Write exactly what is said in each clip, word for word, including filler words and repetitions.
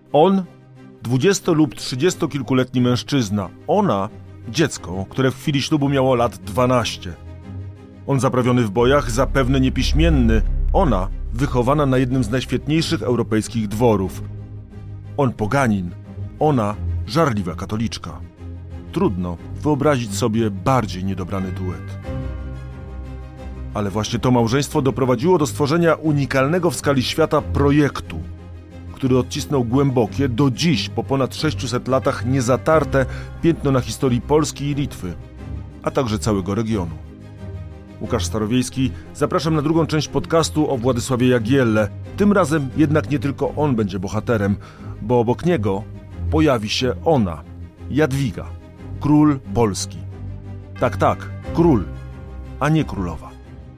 On, dwudziesto- lub trzydziestokilkuletni mężczyzna. Ona, dziecko, które w chwili ślubu miało lat dwanaście. On zaprawiony w bojach, zapewne niepiśmienny. Ona, wychowana na jednym z najświetniejszych europejskich dworów. On poganin. Ona, żarliwa katoliczka. Trudno wyobrazić sobie bardziej niedobrany duet. Ale właśnie to małżeństwo doprowadziło do stworzenia unikalnego w skali świata projektu, który odcisnął głębokie, do dziś po ponad sześciuset latach niezatarte piętno na historii Polski i Litwy, a także całego regionu. Łukasz Starowiejski, zapraszam na drugą część podcastu o Władysławie Jagielle. Tym razem jednak nie tylko on będzie bohaterem, bo obok niego pojawi się ona, Jadwiga, król Polski. Tak, tak, król, a nie królowa.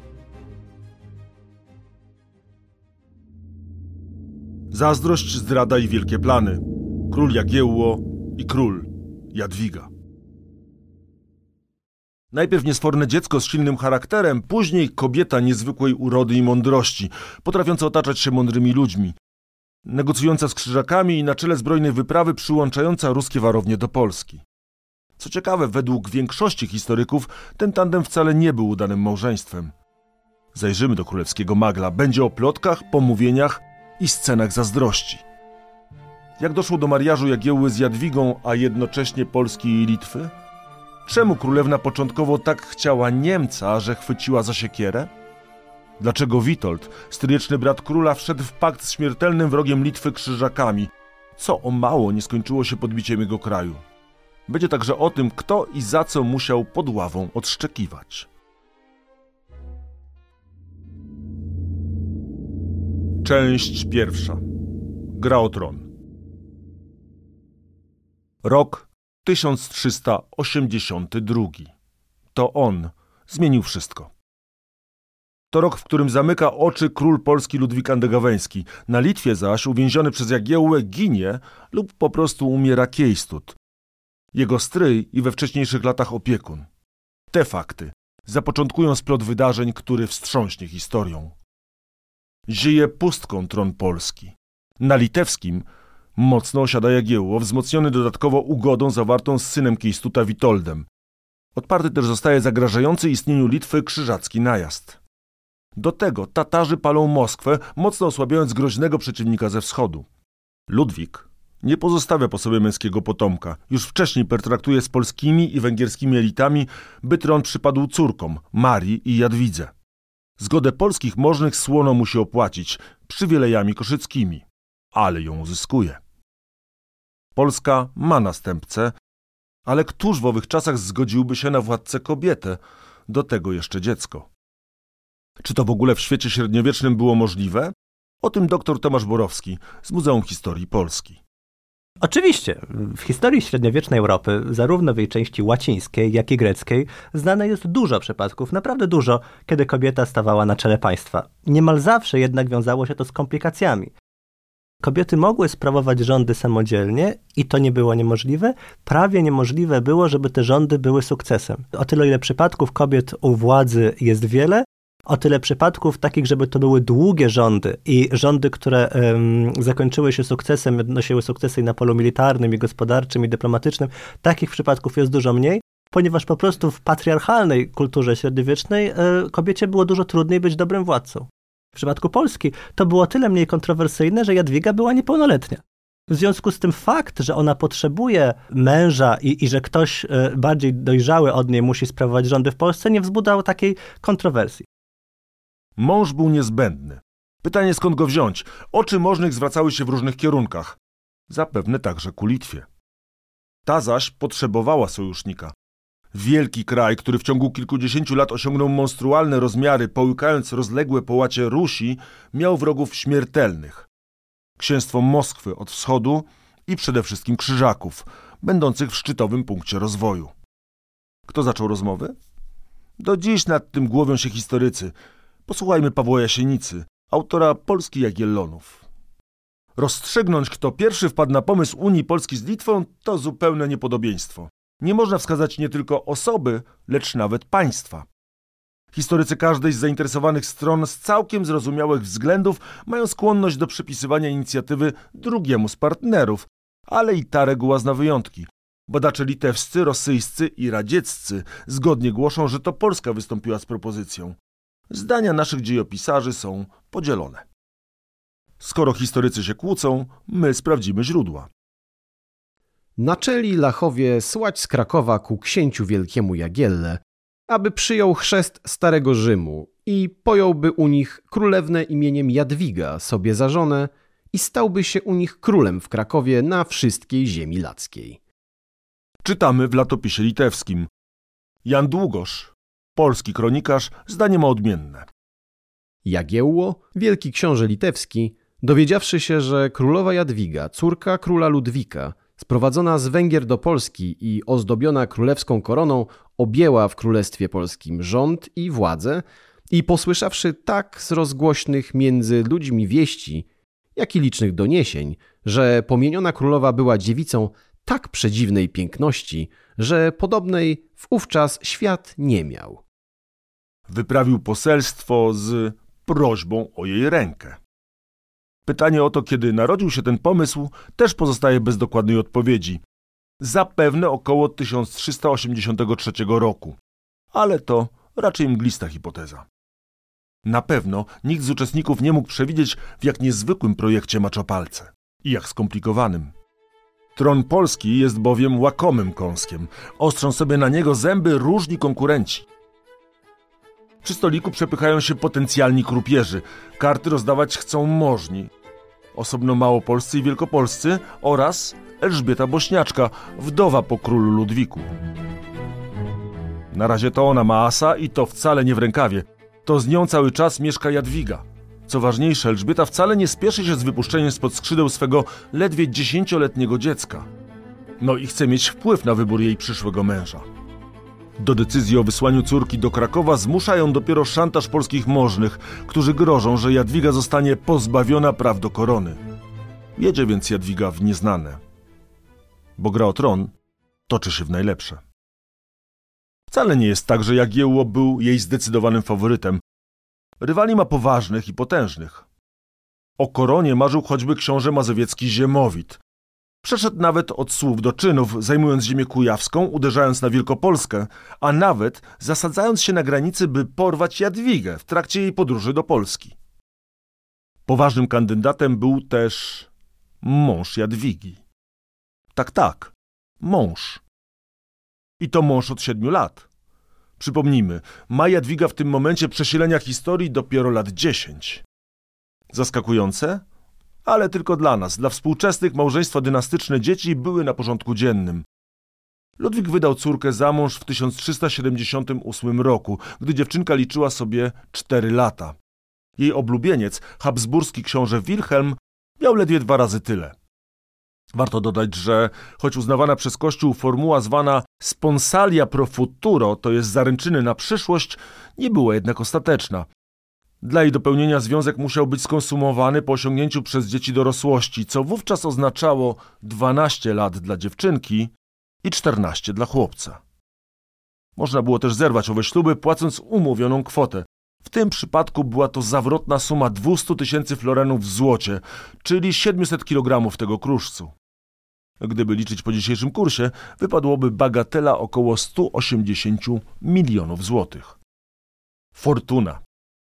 Zazdrość, zdrada i wielkie plany. Król Jagiełło i król Jadwiga. Najpierw niesforne dziecko z silnym charakterem, później kobieta niezwykłej urody i mądrości, potrafiąca otaczać się mądrymi ludźmi, negocjująca z Krzyżakami i na czele zbrojnej wyprawy przyłączająca ruskie warownie do Polski. Co ciekawe, według większości historyków ten tandem wcale nie był udanym małżeństwem. Zajrzymy do królewskiego magla. Będzie o plotkach, pomówieniach i scenach zazdrości. Jak doszło do mariażu Jagiełły z Jadwigą, a jednocześnie Polski i Litwy? Czemu królewna początkowo tak chciała Niemca, że chwyciła za siekierę? Dlaczego Witold, stryjeczny brat króla, wszedł w pakt z śmiertelnym wrogiem Litwy Krzyżakami, co o mało nie skończyło się podbiciem jego kraju? Będzie także o tym, kto i za co musiał pod ławą odszczekiwać. Część pierwsza. Gra o tron. Rok tysiąc trzysta osiemdziesiąty drugi. To on zmienił wszystko. To rok, w którym zamyka oczy król Polski Ludwik Andegaweński. Na Litwie zaś, uwięziony przez Jagiełłę, ginie lub po prostu umiera Kiejstud, jego stryj i we wcześniejszych latach opiekun. Te fakty zapoczątkują splot wydarzeń, który wstrząśnie historią. Zieje pustką tron Polski. Na litewskim mocno osiada Jagiełło, wzmocniony dodatkowo ugodą zawartą z synem Kiejstuta Witoldem. Odparty też zostaje zagrażający istnieniu Litwy krzyżacki najazd. Do tego Tatarzy palą Moskwę, mocno osłabiając groźnego przeciwnika ze wschodu. Ludwik nie pozostawia po sobie męskiego potomka. Już wcześniej pertraktuje z polskimi i węgierskimi elitami, by tron przypadł córkom, Marii i Jadwidze. Zgodę polskich możnych słono musi opłacić przywilejami koszyckimi, ale ją uzyskuje. Polska ma następcę, ale któż w owych czasach zgodziłby się na władcę kobietę, do tego jeszcze dziecko? Czy to w ogóle w świecie średniowiecznym było możliwe? O tym doktor Tomasz Borowski z Muzeum Historii Polski. Oczywiście, w historii średniowiecznej Europy, zarówno w jej części łacińskiej, jak i greckiej, znane jest dużo przypadków, naprawdę dużo, kiedy kobieta stawała na czele państwa. Niemal zawsze jednak wiązało się to z komplikacjami. Kobiety mogły sprawować rządy samodzielnie i to nie było niemożliwe. Prawie niemożliwe było, żeby te rządy były sukcesem. O tyle, ile przypadków kobiet u władzy jest wiele, o tyle przypadków takich, żeby to były długie rządy i rządy, które um, zakończyły się sukcesem, odnosiły sukcesy i na polu militarnym, i gospodarczym, i dyplomatycznym, takich przypadków jest dużo mniej, ponieważ po prostu w patriarchalnej kulturze średniowiecznej y, kobiecie było dużo trudniej być dobrym władcą. W przypadku Polski to było tyle mniej kontrowersyjne, że Jadwiga była niepełnoletnia. W związku z tym fakt, że ona potrzebuje męża i, i że ktoś y, bardziej dojrzały od niej musi sprawować rządy w Polsce, nie wzbudzał takiej kontrowersji. Mąż był niezbędny. Pytanie, skąd go wziąć? Oczy możnych zwracały się w różnych kierunkach. Zapewne także ku Litwie. Ta zaś potrzebowała sojusznika. Wielki kraj, który w ciągu kilkudziesięciu lat osiągnął monstrualne rozmiary, połykając rozległe połacie Rusi, miał wrogów śmiertelnych. Księstwo Moskwy od wschodu i przede wszystkim Krzyżaków, będących w szczytowym punkcie rozwoju. Kto zaczął rozmowy? Do dziś nad tym głowią się historycy. Posłuchajmy Pawła Jasienicy, autora Polski Jagiellonów. Rozstrzygnąć, kto pierwszy wpadł na pomysł Unii Polski z Litwą, to zupełne niepodobieństwo. Nie można wskazać nie tylko osoby, lecz nawet państwa. Historycy każdej z zainteresowanych stron z całkiem zrozumiałych względów mają skłonność do przypisywania inicjatywy drugiemu z partnerów, ale i ta reguła zna wyjątki. Badacze litewscy, rosyjscy i radzieccy zgodnie głoszą, że to Polska wystąpiła z propozycją. Zdania naszych dziejopisarzy są podzielone. Skoro historycy się kłócą, my sprawdzimy źródła. Naczęli Lachowie słać z Krakowa ku księciu wielkiemu Jagielle, aby przyjął chrzest Starego Rzymu i pojąłby u nich królewnę imieniem Jadwiga sobie za żonę i stałby się u nich królem w Krakowie na wszystkiej ziemi lackiej. Czytamy w latopisie litewskim. Jan Długosz, polski kronikarz, zdanie ma odmienne. Jagiełło, wielki książę litewski, dowiedziawszy się, że królowa Jadwiga, córka króla Ludwika, sprowadzona z Węgier do Polski i ozdobiona królewską koroną, objęła w Królestwie Polskim rząd i władzę i posłyszawszy tak z rozgłośnych między ludźmi wieści, jak i licznych doniesień, że pomieniona królowa była dziewicą tak przedziwnej piękności, że podobnej wówczas świat nie miał. Wyprawił poselstwo z prośbą o jej rękę. Pytanie o to, kiedy narodził się ten pomysł, też pozostaje bez dokładnej odpowiedzi. Zapewne około tysiąc trzysta osiemdziesiątego trzeciego roku. Ale to raczej mglista hipoteza. Na pewno nikt z uczestników nie mógł przewidzieć, w jak niezwykłym projekcie macza palce i jak skomplikowanym. Tron polski jest bowiem łakomym kąskiem. Ostrzą sobie na niego zęby różni konkurenci. Przy stoliku przepychają się potencjalni krupierzy. Karty rozdawać chcą możni. Osobno małopolscy i wielkopolscy oraz Elżbieta Bośniaczka, wdowa po królu Ludwiku. Na razie to ona ma asa i to wcale nie w rękawie. To z nią cały czas mieszka Jadwiga. Co ważniejsze, Elżbieta wcale nie spieszy się z wypuszczeniem spod skrzydeł swego ledwie dziesięcioletniego dziecka. No i chce mieć wpływ na wybór jej przyszłego męża. Do decyzji o wysłaniu córki do Krakowa zmusza ją dopiero szantaż polskich możnych, którzy grożą, że Jadwiga zostanie pozbawiona praw do korony. Jedzie więc Jadwiga w nieznane. Bo gra o tron toczy się w najlepsze. Wcale nie jest tak, że Jagiełło był jej zdecydowanym faworytem. Rywali ma poważnych i potężnych. O koronie marzył choćby książę mazowiecki Ziemowit. Przeszedł nawet od słów do czynów, zajmując ziemię kujawską, uderzając na Wielkopolskę, a nawet zasadzając się na granicy, by porwać Jadwigę w trakcie jej podróży do Polski. Poważnym kandydatem był też mąż Jadwigi. Tak, tak, mąż. I to mąż od siedmiu lat. Przypomnijmy, ma Jadwiga w tym momencie przesilenia historii dopiero lat dziesięć. Zaskakujące? Ale tylko dla nas, dla współczesnych małżeństwa dynastyczne dzieci były na porządku dziennym. Ludwik wydał córkę za mąż w tysiąc trzysta siedemdziesiątym ósmym roku, gdy dziewczynka liczyła sobie cztery lata. Jej oblubieniec, habsburski książę Wilhelm, miał ledwie dwa razy tyle. Warto dodać, że choć uznawana przez Kościół formuła zwana sponsalia pro futuro, to jest zaręczyny na przyszłość, nie była jednak ostateczna. Dla jej dopełnienia związek musiał być skonsumowany po osiągnięciu przez dzieci dorosłości, co wówczas oznaczało dwanaście lat dla dziewczynki i czternaście dla chłopca. Można było też zerwać owe śluby, płacąc umówioną kwotę. W tym przypadku była to zawrotna suma dwieście tysięcy florenów w złocie, czyli siedemset kilogramów tego kruszcu. Gdyby liczyć po dzisiejszym kursie, wypadłoby bagatela około sto osiemdziesiąt milionów złotych. Fortuna.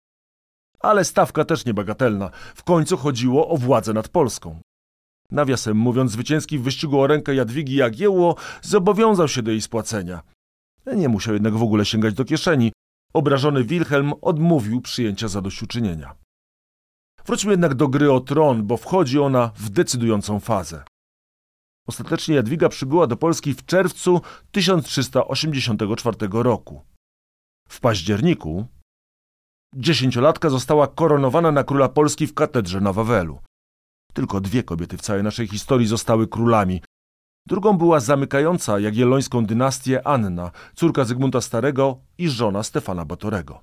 Ale stawka też niebagatelna. W końcu chodziło o władzę nad Polską. Nawiasem mówiąc, zwycięski w wyścigu o rękę Jadwigi Jagiełło zobowiązał się do jej spłacenia. Nie musiał jednak w ogóle sięgać do kieszeni. Obrażony Wilhelm odmówił przyjęcia zadośćuczynienia. Wróćmy jednak do gry o tron, bo wchodzi ona w decydującą fazę. Ostatecznie Jadwiga przybyła do Polski w czerwcu tysiąc trzysta osiemdziesiątego czwartego roku. W październiku dziesięciolatka została koronowana na króla Polski w katedrze na Wawelu. Tylko dwie kobiety w całej naszej historii zostały królami. Drugą była zamykająca jagiellońską dynastię Anna, córka Zygmunta Starego i żona Stefana Batorego.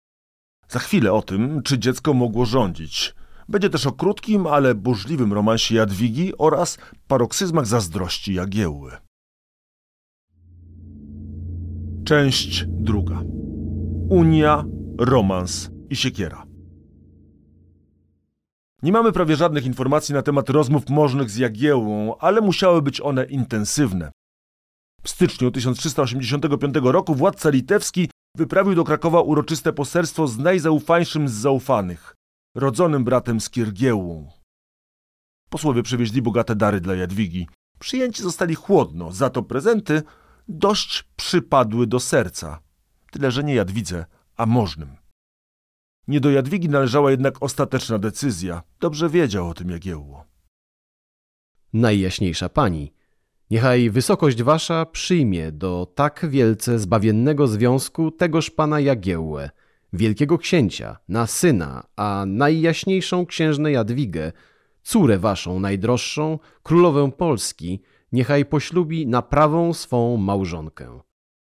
Za chwilę o tym, czy dziecko mogło rządzić. Będzie też o krótkim, ale burzliwym romansie Jadwigi oraz paroksyzmach zazdrości Jagiełły. Część druga. Unia romans i siekiera. Nie mamy prawie żadnych informacji na temat rozmów możnych z Jagiełłą, ale musiały być one intensywne. W styczniu tysiąc trzysta osiemdziesiątego piątego roku władca litewski wyprawił do Krakowa uroczyste poselstwo z najzaufańszym z zaufanych, rodzonym bratem Skiergiełłą. Posłowie przywieźli bogate dary dla Jadwigi. Przyjęci zostali chłodno, za to prezenty dość przypadły do serca. Tyle, że nie Jadwidze, a możnym. Nie do Jadwigi należała jednak ostateczna decyzja. Dobrze wiedział o tym Jagiełło. Najjaśniejsza pani, niechaj wysokość wasza przyjmie do tak wielce zbawiennego związku tegoż pana Jagiełłę, wielkiego księcia, na syna, a najjaśniejszą księżnę Jadwigę, córę waszą najdroższą, królowę Polski, niechaj poślubi na prawą swą małżonkę.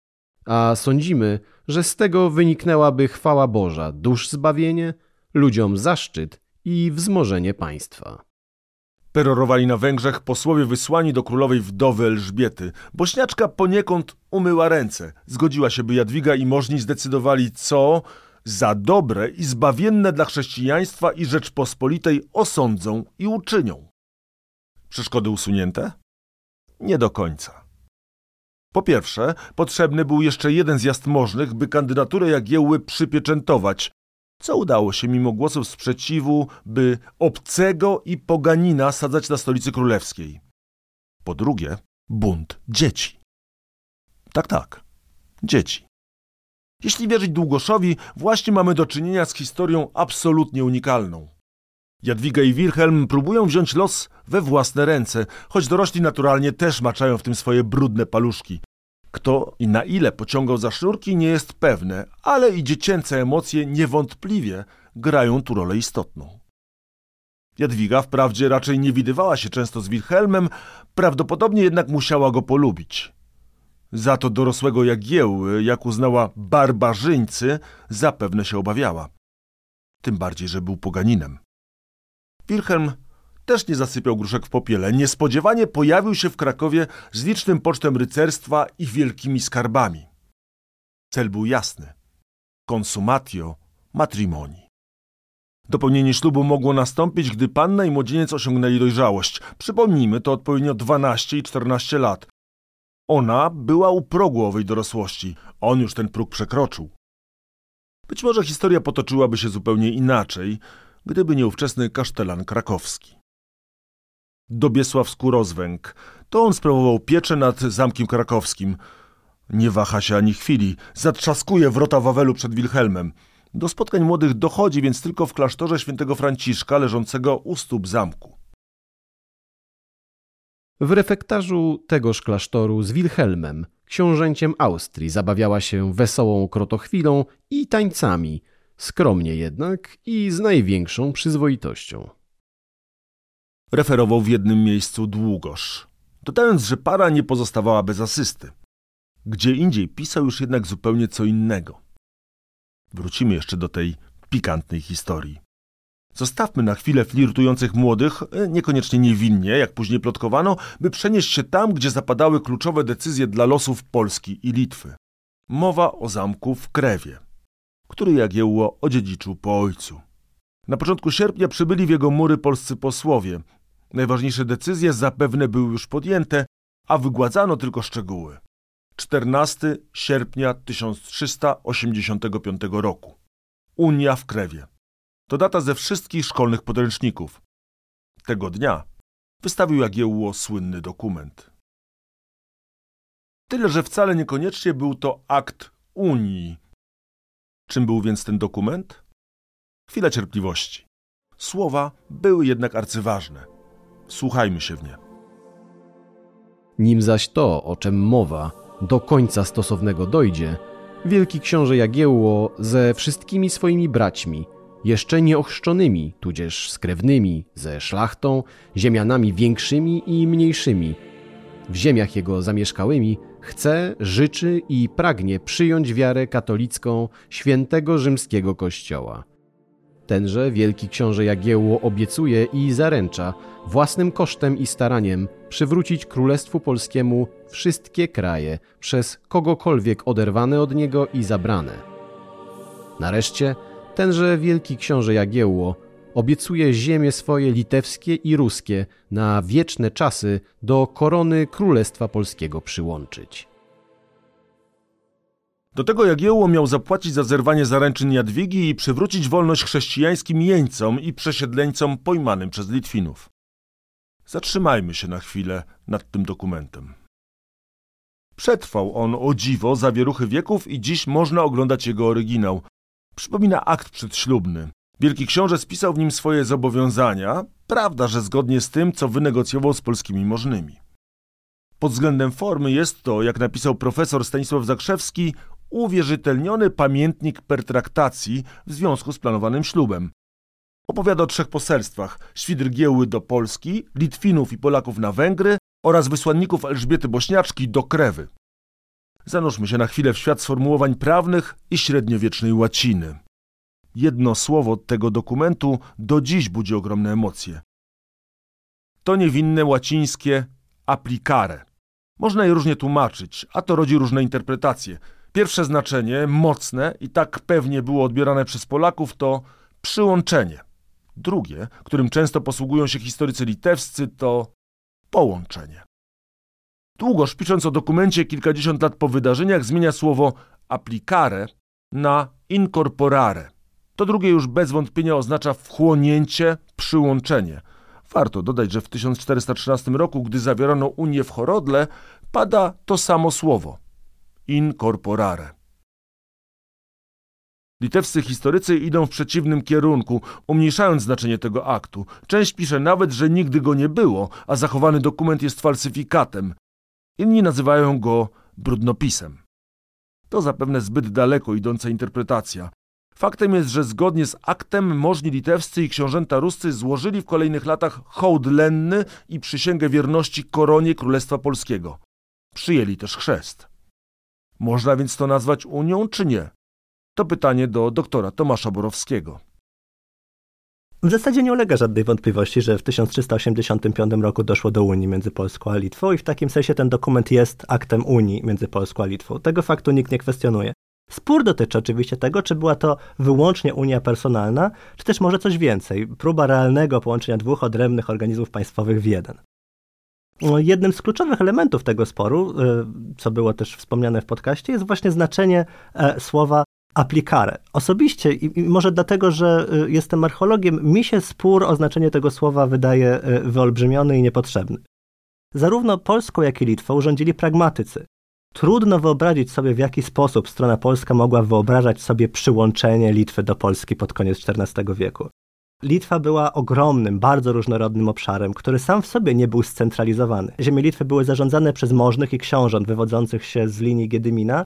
A sądzimy, że z tego wyniknęłaby chwała Boża, dusz zbawienie, ludziom zaszczyt i wzmożenie państwa. Perorowali na Węgrzech posłowie wysłani do królowej wdowy Elżbiety. Bośniaczka poniekąd umyła ręce. Zgodziła się, by Jadwiga i możni zdecydowali, co za dobre i zbawienne dla chrześcijaństwa i Rzeczpospolitej osądzą i uczynią. Przeszkody usunięte? Nie do końca. Po pierwsze, potrzebny był jeszcze jeden zjazd możnych, by kandydaturę Jagiełły przypieczętować, co udało się mimo głosów sprzeciwu, by obcego i poganina sadzać na stolicy królewskiej. Po drugie, bunt dzieci. Tak, tak, dzieci. Jeśli wierzyć Długoszowi, właśnie mamy do czynienia z historią absolutnie unikalną. Jadwiga i Wilhelm próbują wziąć los we własne ręce, choć dorośli naturalnie też maczają w tym swoje brudne paluszki. Kto i na ile pociągał za sznurki nie jest pewne, ale i dziecięce emocje niewątpliwie grają tu rolę istotną. Jadwiga wprawdzie raczej nie widywała się często z Wilhelmem, prawdopodobnie jednak musiała go polubić. Za to dorosłego Jagiełły, jak uznała barbarzyńcy, zapewne się obawiała. Tym bardziej, że był poganinem. Wilhelm też nie zasypiał gruszek w popiele. Niespodziewanie pojawił się w Krakowie z licznym pocztem rycerstwa i wielkimi skarbami. Cel był jasny. Consumatio matrimoni. Dopełnienie ślubu mogło nastąpić, gdy panna i młodzieniec osiągnęli dojrzałość. Przypomnijmy, to odpowiednio dwanaście i czternaście lat. Ona była u progu owej dorosłości. On już ten próg przekroczył. Być może historia potoczyłaby się zupełnie inaczej, gdyby nie ówczesny kasztelan krakowski. Dobiesław Skórozwęg. To on sprawował pieczę nad zamkiem krakowskim. Nie waha się ani chwili. Zatrzaskuje wrota Wawelu przed Wilhelmem. Do spotkań młodych dochodzi więc tylko w klasztorze świętego Franciszka, leżącego u stóp zamku. W refektarzu tegoż klasztoru z Wilhelmem, książęciem Austrii, zabawiała się wesołą krotochwilą i tańcami, skromnie jednak i z największą przyzwoitością. Referował w jednym miejscu Długosz, dodając, że para nie pozostawała bez asysty. Gdzie indziej pisał już jednak zupełnie co innego. Wrócimy jeszcze do tej pikantnej historii. Zostawmy na chwilę flirtujących młodych, niekoniecznie niewinnie, jak później plotkowano, by przenieść się tam, gdzie zapadały kluczowe decyzje dla losów Polski i Litwy. Mowa o zamku w Krewie, który Jagiełło odziedziczył po ojcu. Na początku sierpnia przybyli w jego mury polscy posłowie. Najważniejsze decyzje zapewne były już podjęte, a wygładzano tylko szczegóły. czternastego sierpnia tysiąc trzysta osiemdziesiątego piątego roku. Unia w Krewie. To data ze wszystkich szkolnych podręczników. Tego dnia wystawił Jagiełło słynny dokument. Tyle, że wcale niekoniecznie był to akt Unii. Czym był więc ten dokument? Chwila cierpliwości. Słowa były jednak arcyważne. Wsłuchajmy się w nie. Nim zaś to, o czym mowa, do końca stosownego dojdzie, wielki książę Jagiełło ze wszystkimi swoimi braćmi, jeszcze nieochrzczonymi, tudzież skrewnymi, ze szlachtą, ziemianami większymi i mniejszymi, w ziemiach jego zamieszkałymi, chce, życzy i pragnie przyjąć wiarę katolicką świętego rzymskiego Kościoła. Tenże wielki książę Jagiełło obiecuje i zaręcza własnym kosztem i staraniem przywrócić Królestwu Polskiemu wszystkie kraje przez kogokolwiek oderwane od niego i zabrane. Nareszcie tenże wielki książę Jagiełło obiecuje ziemie swoje litewskie i ruskie na wieczne czasy do korony Królestwa Polskiego przyłączyć. Do tego Jagiełło miał zapłacić za zerwanie zaręczyn Jadwigi i przywrócić wolność chrześcijańskim jeńcom i przesiedleńcom pojmanym przez Litwinów. Zatrzymajmy się na chwilę nad tym dokumentem. Przetrwał on, o dziwo, zawieruchy wieków i dziś można oglądać jego oryginał. Przypomina akt przedślubny. Wielki książę spisał w nim swoje zobowiązania, prawda, że zgodnie z tym, co wynegocjował z polskimi możnymi. Pod względem formy jest to, jak napisał profesor Stanisław Zakrzewski, uwierzytelniony pamiętnik pertraktacji w związku z planowanym ślubem. Opowiada o trzech poselstwach: świdr Giełły do Polski, Litwinów i Polaków na Węgry oraz wysłanników Elżbiety Bośniaczki do Krewy. Zanurzmy się na chwilę w świat sformułowań prawnych i średniowiecznej łaciny. Jedno słowo tego dokumentu do dziś budzi ogromne emocje. To niewinne łacińskie applicare. Można je różnie tłumaczyć, a to rodzi różne interpretacje. Pierwsze znaczenie, mocne i tak pewnie było odbierane przez Polaków, to przyłączenie. Drugie, którym często posługują się historycy litewscy, to połączenie. Długosz, pisząc o dokumencie kilkadziesiąt lat po wydarzeniach, zmienia słowo applicare na incorporare. To drugie już bez wątpienia oznacza wchłonięcie, przyłączenie. Warto dodać, że w tysiąc czterysta trzynastym roku, gdy zawierano Unię w Horodle, pada to samo słowo – incorporare. Litewscy historycy idą w przeciwnym kierunku, umniejszając znaczenie tego aktu. Część pisze nawet, że nigdy go nie było, a zachowany dokument jest falsyfikatem. Inni nazywają go brudnopisem. To zapewne zbyt daleko idąca interpretacja. Faktem jest, że zgodnie z aktem możni litewscy i książęta ruscy złożyli w kolejnych latach hołd lenny i przysięgę wierności koronie Królestwa Polskiego. Przyjęli też chrzest. Można więc to nazwać Unią, czy nie? To pytanie do doktora Tomasza Borowskiego. W zasadzie nie ulega żadnej wątpliwości, że w tysiąc trzysta osiemdziesiątym piątym roku doszło do Unii między Polską a Litwą i w takim sensie ten dokument jest aktem Unii między Polską a Litwą. Tego faktu nikt nie kwestionuje. Spór dotyczy oczywiście tego, czy była to wyłącznie unia personalna, czy też może coś więcej, próba realnego połączenia dwóch odrębnych organizmów państwowych w jeden. Jednym z kluczowych elementów tego sporu, co było też wspomniane w podcaście, jest właśnie znaczenie słowa applicare. Osobiście, i może dlatego, że jestem archeologiem, mi się spór o znaczenie tego słowa wydaje wyolbrzymiony i niepotrzebny. Zarówno Polską, jak i Litwą rządzili pragmatycy. Trudno wyobrazić sobie, w jaki sposób strona polska mogła wyobrażać sobie przyłączenie Litwy do Polski pod koniec czternastego wieku. Litwa była ogromnym, bardzo różnorodnym obszarem, który sam w sobie nie był scentralizowany. Ziemie Litwy były zarządzane przez możnych i książąt wywodzących się z linii Giedymina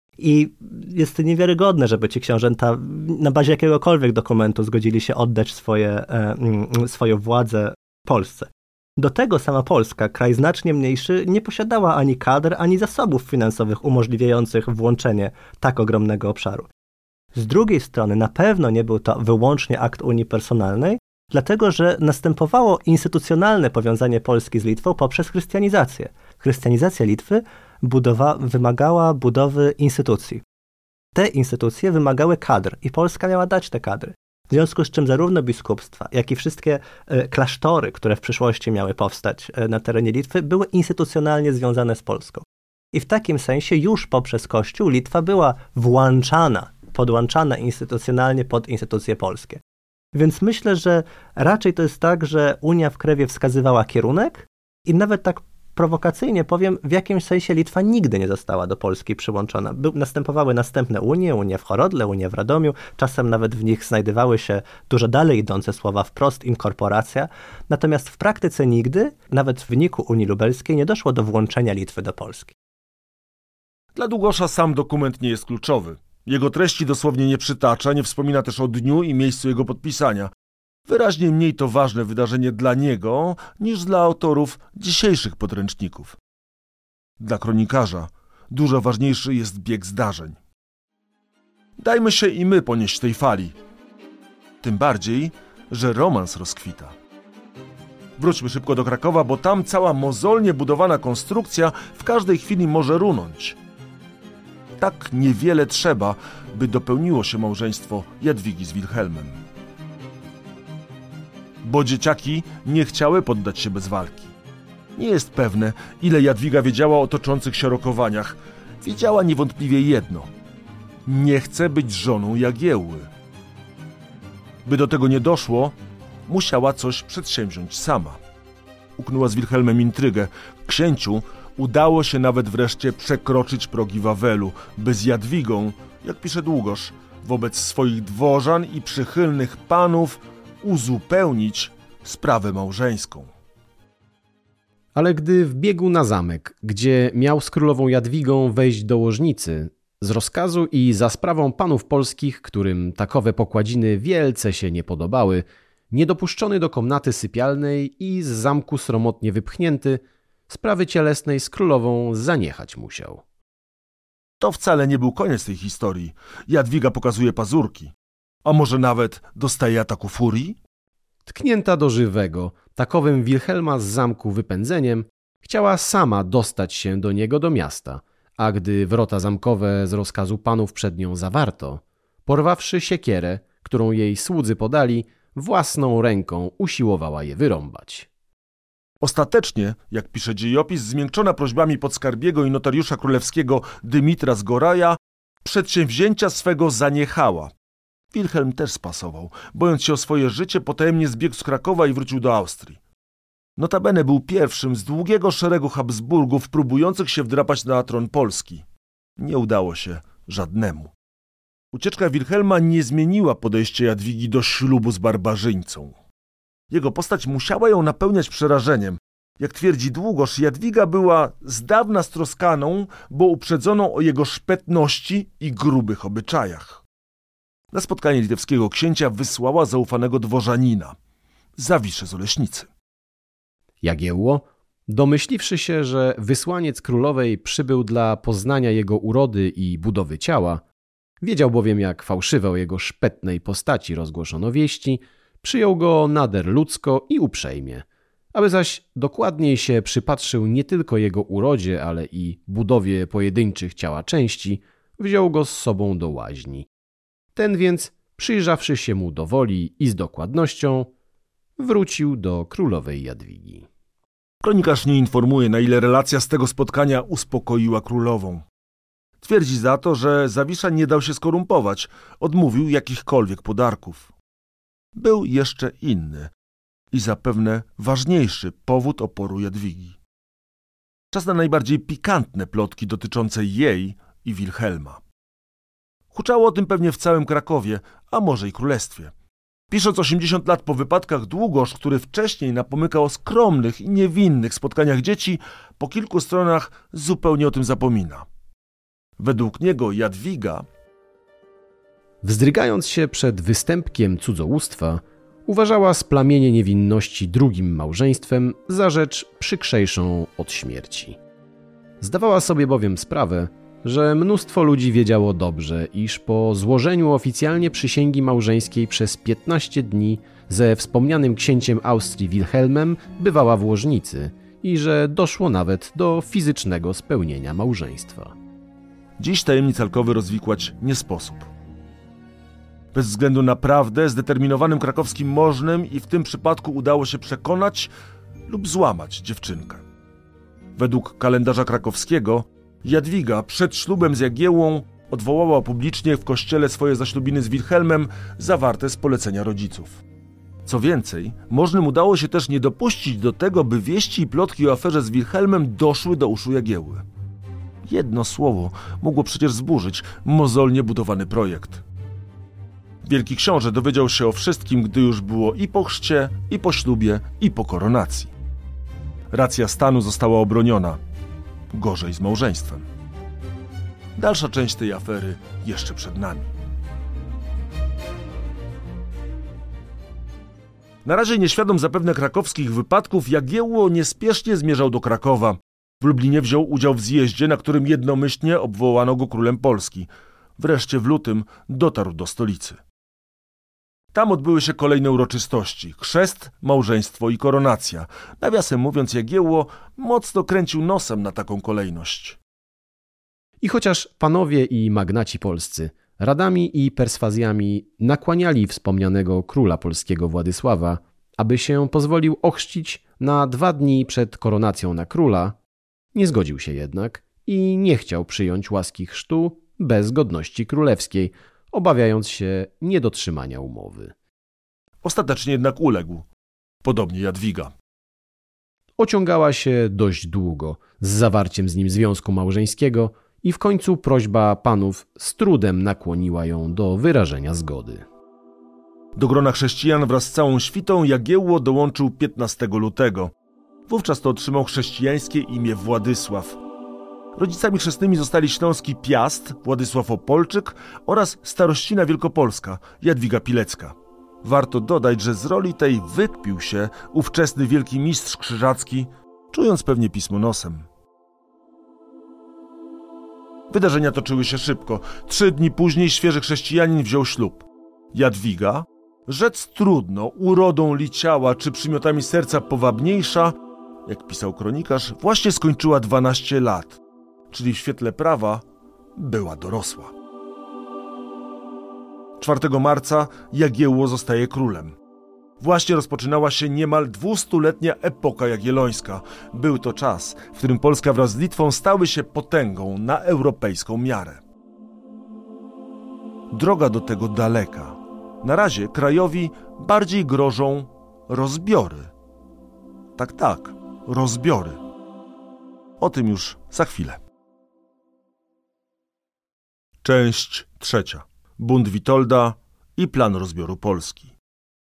i jest niewiarygodne, żeby ci książęta na bazie jakiegokolwiek dokumentu zgodzili się oddać swoje, e, swoją władzę Polsce. Do tego sama Polska, kraj znacznie mniejszy, nie posiadała ani kadr, ani zasobów finansowych umożliwiających włączenie tak ogromnego obszaru. Z drugiej strony na pewno nie był to wyłącznie akt Unii personalnej, dlatego że następowało instytucjonalne powiązanie Polski z Litwą poprzez chrystianizację. Chrystianizacja Litwy budowa, wymagała budowy instytucji. Te instytucje wymagały kadr i Polska miała dać te kadry. W związku z czym zarówno biskupstwa, jak i wszystkie e, klasztory, które w przyszłości miały powstać e, na terenie Litwy, były instytucjonalnie związane z Polską. I w takim sensie już poprzez Kościół Litwa była włączana, podłączana instytucjonalnie pod instytucje polskie. Więc myślę, że raczej to jest tak, że Unia w Krewie wskazywała kierunek i nawet tak prowokacyjnie powiem, w jakimś sensie Litwa nigdy nie została do Polski przyłączona. By, następowały następne unie, unie w Horodle, unie w Radomiu, czasem nawet w nich znajdowały się dużo dalej idące słowa wprost inkorporacja, natomiast w praktyce nigdy, nawet w wyniku Unii Lubelskiej, nie doszło do włączenia Litwy do Polski. Dla Długosza sam dokument nie jest kluczowy. Jego treści dosłownie nie przytacza, nie wspomina też o dniu i miejscu jego podpisania. Wyraźnie mniej to ważne wydarzenie dla niego, niż dla autorów dzisiejszych podręczników. Dla kronikarza dużo ważniejszy jest bieg zdarzeń. Dajmy się i my ponieść tej fali. Tym bardziej, że romans rozkwita. Wróćmy szybko do Krakowa, bo tam cała mozolnie budowana konstrukcja w każdej chwili może runąć. Tak niewiele trzeba, by dopełniło się małżeństwo Jadwigi z Wilhelmem. Bo dzieciaki nie chciały poddać się bez walki. Nie jest pewne, ile Jadwiga wiedziała o toczących się rokowaniach. Wiedziała niewątpliwie jedno. Nie chce być żoną Jagiełły. By do tego nie doszło, musiała coś przedsięwziąć sama. Uknęła z Wilhelmem intrygę. Księciu udało się nawet wreszcie przekroczyć progi Wawelu, by z Jadwigą, jak pisze Długosz, wobec swoich dworzan i przychylnych panów uzupełnić sprawę małżeńską. Ale gdy wbiegł na zamek, gdzie miał z królową Jadwigą wejść do łożnicy, z rozkazu i za sprawą panów polskich, którym takowe pokładziny wielce się nie podobały, niedopuszczony do komnaty sypialnej i z zamku sromotnie wypchnięty, sprawy cielesnej z królową zaniechać musiał. To wcale nie był koniec tej historii. Jadwiga pokazuje pazurki. A może nawet dostaje ataku furii? Tknięta do żywego, takowym Wilhelma z zamku wypędzeniem, chciała sama dostać się do niego do miasta, a gdy wrota zamkowe z rozkazu panów przed nią zawarto, porwawszy siekierę, którą jej słudzy podali, własną ręką usiłowała je wyrąbać. Ostatecznie, jak pisze dziejopis, zmiękczona prośbami podskarbiego i notariusza królewskiego Dymitra z Goraja, przedsięwzięcia swego zaniechała. Wilhelm też spasował, bojąc się o swoje życie, potajemnie zbiegł z Krakowa i wrócił do Austrii. Notabene był pierwszym z długiego szeregu Habsburgów próbujących się wdrapać na tron Polski. Nie udało się żadnemu. Ucieczka Wilhelma nie zmieniła podejścia Jadwigi do ślubu z barbarzyńcą. Jego postać musiała ją napełniać przerażeniem. Jak twierdzi Długosz, Jadwiga była z dawna stroskaną, bo uprzedzoną o jego szpetności i grubych obyczajach. Na spotkanie litewskiego księcia wysłała zaufanego dworzanina, Zawiszę z Oleśnicy. Jagiełło, domyśliwszy się, że wysłaniec królowej przybył dla poznania jego urody i budowy ciała, wiedział bowiem, jak fałszywe o jego szpetnej postaci rozgłoszono wieści, przyjął go nader ludzko i uprzejmie, aby zaś dokładniej się przypatrzył nie tylko jego urodzie, ale i budowie pojedynczych ciała części, wziął go z sobą do łaźni. Ten więc, przyjrzawszy się mu do woli i z dokładnością, wrócił do królowej Jadwigi. Kronikarz nie informuje, na ile relacja z tego spotkania uspokoiła królową. Twierdzi za to, że Zawisza nie dał się skorumpować, odmówił jakichkolwiek podarków. Był jeszcze inny i zapewne ważniejszy powód oporu Jadwigi. Czas na najbardziej pikantne plotki dotyczące jej i Wilhelma. Huczało o tym pewnie w całym Krakowie, a może i królestwie. Pisząc osiemdziesiąt lat po wypadkach, Długosz, który wcześniej napomykał o skromnych i niewinnych spotkaniach dzieci, po kilku stronach zupełnie o tym zapomina. Według niego Jadwiga, wzdrygając się przed występkiem cudzołóstwa, uważała splamienie niewinności drugim małżeństwem za rzecz przykrzejszą od śmierci. Zdawała sobie bowiem sprawę, że mnóstwo ludzi wiedziało dobrze, iż po złożeniu oficjalnie przysięgi małżeńskiej przez piętnaście dni ze wspomnianym księciem Austrii Wilhelmem bywała w łożnicy i że doszło nawet do fizycznego spełnienia małżeństwa. Dziś tajemnic alkowy rozwikłać nie sposób. Bez względu na prawdę, zdeterminowanym krakowskim możnym i w tym przypadku udało się przekonać lub złamać dziewczynkę. Według kalendarza krakowskiego Jadwiga przed ślubem z Jagiełłą odwołała publicznie w kościele swoje zaślubiny z Wilhelmem zawarte z polecenia rodziców. Co więcej, możnym udało się też nie dopuścić do tego, by wieści i plotki o aferze z Wilhelmem doszły do uszu Jagiełły. Jedno słowo mogło przecież zburzyć mozolnie budowany projekt. Wielki książę dowiedział się o wszystkim, gdy już było i po chrzcie, i po ślubie, i po koronacji. Racja stanu została obroniona. Gorzej z małżeństwem. Dalsza część tej afery jeszcze przed nami. Na razie nieświadom zapewne krakowskich wypadków, Jagiełło niespiesznie zmierzał do Krakowa. W Lublinie wziął udział w zjeździe, na którym jednomyślnie obwołano go królem Polski. Wreszcie w lutym dotarł do stolicy. Tam odbyły się kolejne uroczystości. Chrzest, małżeństwo i koronacja. Nawiasem mówiąc, Jagiełło mocno kręcił nosem na taką kolejność. I chociaż panowie i magnaci polscy radami i perswazjami nakłaniali wspomnianego króla polskiego Władysława, aby się pozwolił ochrzcić na dwa dni przed koronacją na króla. Nie zgodził się jednak i nie chciał przyjąć łaski chrztu bez godności królewskiej, obawiając się niedotrzymania umowy. Ostatecznie jednak uległ, podobnie Jadwiga. Ociągała się dość długo z zawarciem z nim związku małżeńskiego i w końcu prośba panów z trudem nakłoniła ją do wyrażenia zgody. Do grona chrześcijan wraz z całą świtą Jagiełło dołączył piętnastego lutego. Wówczas to otrzymał chrześcijańskie imię Władysław. Rodzicami chrzestnymi zostali śląski Piast, Władysław Opolczyk oraz starościna wielkopolska, Jadwiga Pilecka. Warto dodać, że z roli tej wykpił się ówczesny wielki mistrz krzyżacki, czując pewnie pismo nosem. Wydarzenia toczyły się szybko. Trzy dni później świeży chrześcijanin wziął ślub. Jadwiga, rzec trudno, urodą li ciała czy przymiotami serca powabniejsza, jak pisał kronikarz, właśnie skończyła dwanaście lat, czyli w świetle prawa była dorosła. czwartego marca Jagiełło zostaje królem. Właśnie rozpoczynała się niemal dwustuletnia epoka jagiellońska. Był to czas, w którym Polska wraz z Litwą stały się potęgą na europejską miarę. Droga do tego daleka. Na razie krajowi bardziej grożą rozbiory. Tak, tak, rozbiory. O tym już za chwilę. Część trzecia. Bunt Witolda i plan rozbioru Polski.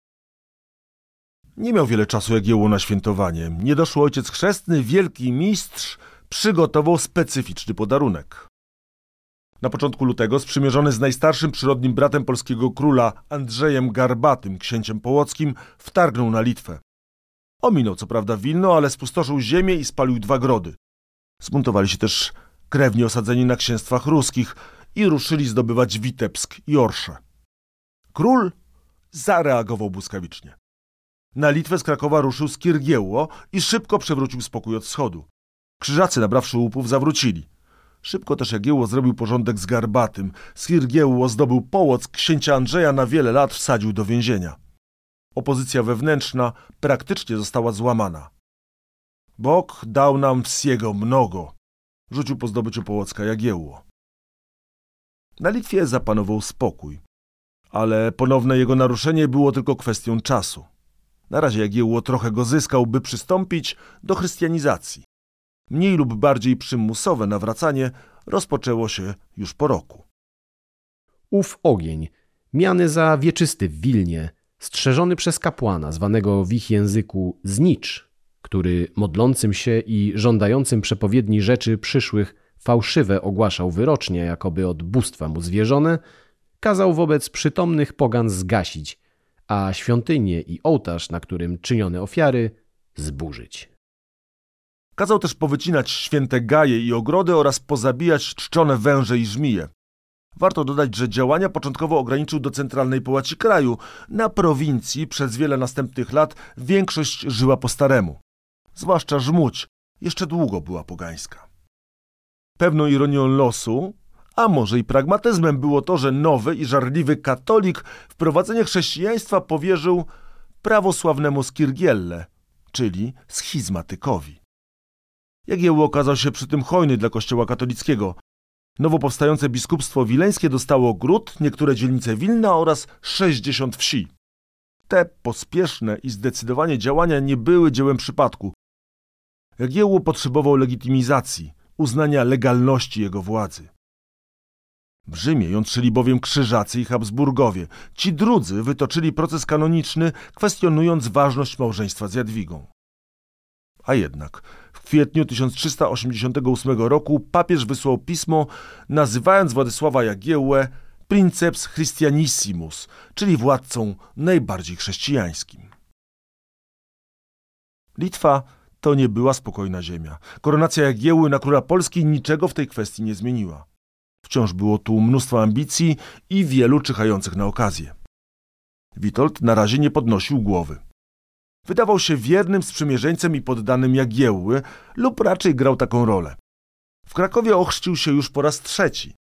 Nie miał wiele czasu Jagiełło na świętowanie. Niedoszły ojciec chrzestny, wielki mistrz, przygotował specyficzny podarunek. Na początku lutego, sprzymierzony z najstarszym przyrodnim bratem polskiego króla Andrzejem Garbatym, księciem połockim, wtargnął na Litwę. Ominął co prawda Wilno, ale spustoszył ziemię i spalił dwa grody. Zbuntowali się też krewni osadzeni na księstwach ruskich i ruszyli zdobywać Witebsk i Orszę. Król zareagował błyskawicznie. Na Litwę z Krakowa ruszył Skirgiełło i szybko przewrócił spokój od wschodu. Krzyżacy, nabrawszy łupów, zawrócili. Szybko też Jagiełło zrobił porządek z Garbatym. Skirgiełło zdobył Połock, księcia Andrzeja na wiele lat wsadził do więzienia. Opozycja wewnętrzna praktycznie została złamana. Bóg dał nam wsiego mnogo, rzucił po zdobyciu Połocka Jagiełło. Na Litwie zapanował spokój, ale ponowne jego naruszenie było tylko kwestią czasu. Na razie Jagiełło trochę go zyskał, by przystąpić do chrystianizacji. Mniej lub bardziej przymusowe nawracanie rozpoczęło się już po roku. Ów ogień, miany za wieczysty w Wilnie, strzeżony przez kapłana, zwanego w ich języku znicz, który modlącym się i żądającym przepowiedni rzeczy przyszłych fałszywe ogłaszał wyrocznie, jakoby od bóstwa mu zwierzone, kazał wobec przytomnych pogan zgasić, a świątynię i ołtarz, na którym czynione ofiary, zburzyć. Kazał też powycinać święte gaje i ogrody oraz pozabijać czczone węże i żmije. Warto dodać, że działania początkowo ograniczył do centralnej połaci kraju. Na prowincji przez wiele następnych lat większość żyła po staremu. Zwłaszcza Żmudź jeszcze długo była pogańska. Pewną ironią losu, a może i pragmatyzmem było to, że nowy i żarliwy katolik wprowadzenie chrześcijaństwa powierzył prawosławnemu Skirgielle, czyli schizmatykowi. Jagiełło okazał się przy tym hojny dla kościoła katolickiego. Nowo powstające biskupstwo wileńskie dostało gród, niektóre dzielnice Wilna oraz sześćdziesiąt wsi. Te pospieszne i zdecydowanie działania nie były dziełem przypadku. Jagiełło potrzebował legitymizacji, uznania legalności jego władzy. W Rzymie jątrzyli bowiem Krzyżacy i Habsburgowie. Ci drudzy wytoczyli proces kanoniczny, kwestionując ważność małżeństwa z Jadwigą. A jednak w kwietniu tysiąc trzysta osiemdziesiątego ósmego roku papież wysłał pismo, nazywając Władysława Jagiełłę princeps Christianissimus, czyli władcą najbardziej chrześcijańskim. Litwa to nie była spokojna ziemia. Koronacja Jagiełły na króla Polski niczego w tej kwestii nie zmieniła. Wciąż było tu mnóstwo ambicji i wielu czyhających na okazję. Witold na razie nie podnosił głowy. Wydawał się wiernym sprzymierzeńcem i poddanym Jagiełły lub raczej grał taką rolę. W Krakowie ochrzcił się już po raz trzeci.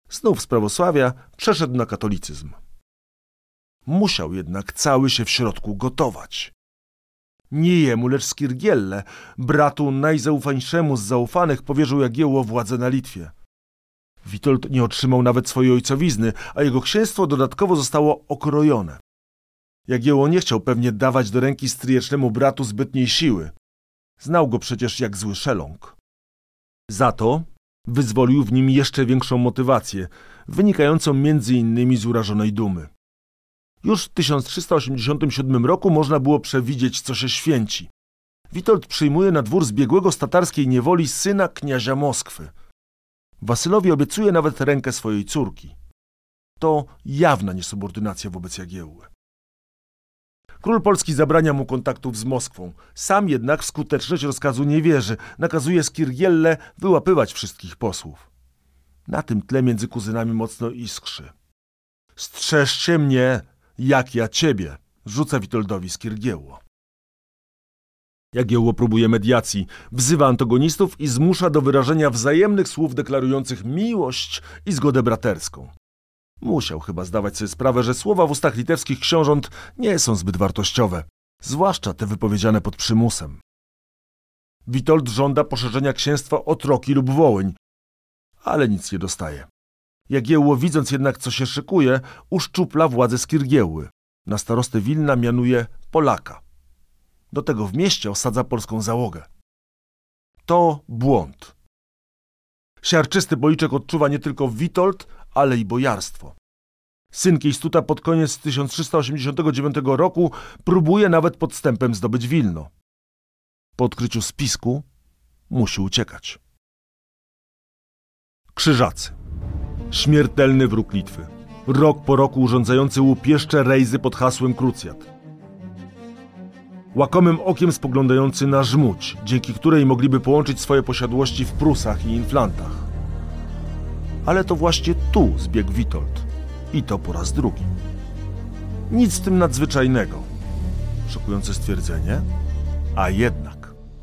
Znów z prawosławia przeszedł na katolicyzm. Musiał jednak cały się w środku gotować. Nie jemu, lecz Skirgielle, bratu najzaufańszemu z zaufanych, powierzył Jagiełło władzę na Litwie. Witold nie otrzymał nawet swojej ojcowizny, a jego księstwo dodatkowo zostało okrojone. Jagiełło nie chciał pewnie dawać do ręki stryjecznemu bratu zbytniej siły. Znał go przecież jak zły szeląg. Za to wyzwolił w nim jeszcze większą motywację, wynikającą między innymi z urażonej dumy. Już w tysiąc trzysta osiemdziesiątym siódmym roku można było przewidzieć, co się święci. Witold przyjmuje na dwór zbiegłego z tatarskiej niewoli syna kniazia Moskwy. Wasylowi obiecuje nawet rękę swojej córki. To jawna niesubordynacja wobec Jagiełły. Król polski zabrania mu kontaktów z Moskwą. Sam jednak w skuteczność rozkazu nie wierzy. Nakazuje Skirgielle wyłapywać wszystkich posłów. Na tym tle między kuzynami mocno iskrzy. Strzeżcie mnie, jak ja ciebie, rzuca Witoldowi Skirgiełło. Jagiełło próbuje mediacji, wzywa antagonistów i zmusza do wyrażenia wzajemnych słów deklarujących miłość i zgodę braterską. Musiał chyba zdawać sobie sprawę, że słowa w ustach litewskich książąt nie są zbyt wartościowe, zwłaszcza te wypowiedziane pod przymusem. Witold żąda poszerzenia księstwa o Troki lub Wołyń, ale nic nie dostaje. Jagiełło, widząc jednak, co się szykuje, uszczupla władzę Skirgiełły. Na starostę Wilna mianuje Polaka. Do tego w mieście osadza polską załogę. To błąd. Siarczysty policzek odczuwa nie tylko Witold, ale i bojarstwo. Syn Kiejstuta pod koniec tysiąc trzysta osiemdziesiątego dziewiątego roku próbuje nawet podstępem zdobyć Wilno. Po odkryciu spisku musi uciekać. Krzyżacy. Śmiertelny wróg Litwy. Rok po roku urządzający łupieszcze rejzy pod hasłem krucjat. Łakomym okiem spoglądający na Żmudź, dzięki której mogliby połączyć swoje posiadłości w Prusach i Inflantach. Ale to właśnie tu zbiegł Witold. I to po raz drugi. Nic w tym nadzwyczajnego. Szokujące stwierdzenie, a jednak.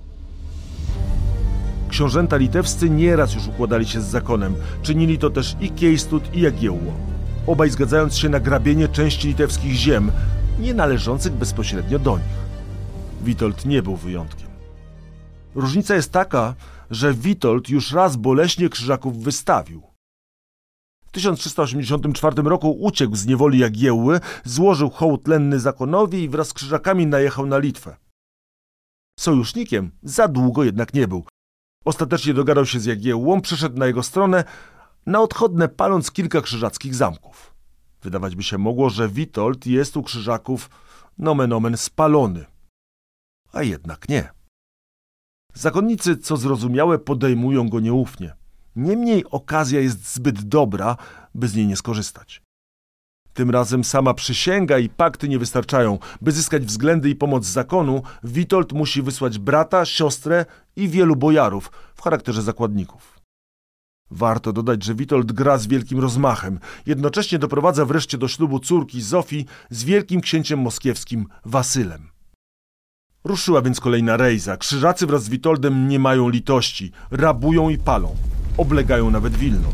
Książęta litewscy nieraz już układali się z zakonem. Czynili to też i Kiejstut, i Jagiełło. Obaj zgadzając się na grabienie części litewskich ziem, nie należących bezpośrednio do nich. Witold nie był wyjątkiem. Różnica jest taka, że Witold już raz boleśnie Krzyżaków wystawił. W tysiąc trzysta osiemdziesiątym czwartym roku uciekł z niewoli Jagiełły, złożył hołd lenny zakonowi i wraz z Krzyżakami najechał na Litwę. Sojusznikiem za długo jednak nie był. Ostatecznie dogadał się z Jagiełłą, przyszedł na jego stronę, na odchodne paląc kilka krzyżackich zamków. Wydawać by się mogło, że Witold jest u Krzyżaków nomen omen spalony. A jednak nie. Zakonnicy, co zrozumiałe, podejmują go nieufnie. Niemniej okazja jest zbyt dobra, by z niej nie skorzystać. Tym razem sama przysięga i pakty nie wystarczają. By zyskać względy i pomoc zakonu, Witold musi wysłać brata, siostrę i wielu bojarów w charakterze zakładników. Warto dodać, że Witold gra z wielkim rozmachem. Jednocześnie doprowadza wreszcie do ślubu córki Zofii z wielkim księciem moskiewskim Wasylem. Ruszyła więc kolejna rejza. Krzyżacy wraz z Witoldem nie mają litości. Rabują i palą. Oblegają nawet Wilno.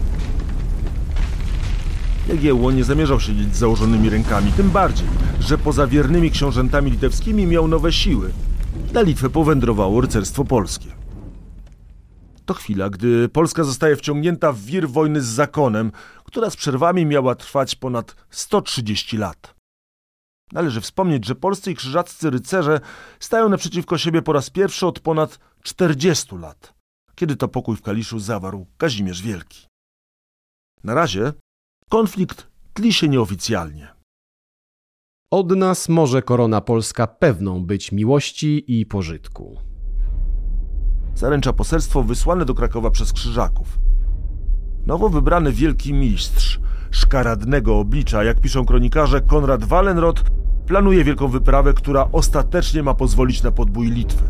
Jagiełło nie zamierzał siedzieć z założonymi rękami, tym bardziej, że poza wiernymi książętami litewskimi miał nowe siły. Na Litwę powędrowało rycerstwo polskie. To chwila, gdy Polska zostaje wciągnięta w wir wojny z zakonem, która z przerwami miała trwać ponad sto trzydzieści lat. Należy wspomnieć, że polscy i krzyżaccy rycerze stają naprzeciwko siebie po raz pierwszy od ponad czterdziestu lat, kiedy to pokój w Kaliszu zawarł Kazimierz Wielki. Na razie konflikt tli się nieoficjalnie. Od nas może korona polska pewną być miłości i pożytku. Zaręcza poselstwo wysłane do Krakowa przez Krzyżaków. Nowo wybrany wielki mistrz szkaradnego oblicza, jak piszą kronikarze, Konrad Wallenrod, planuje wielką wyprawę, która ostatecznie ma pozwolić na podbój Litwy.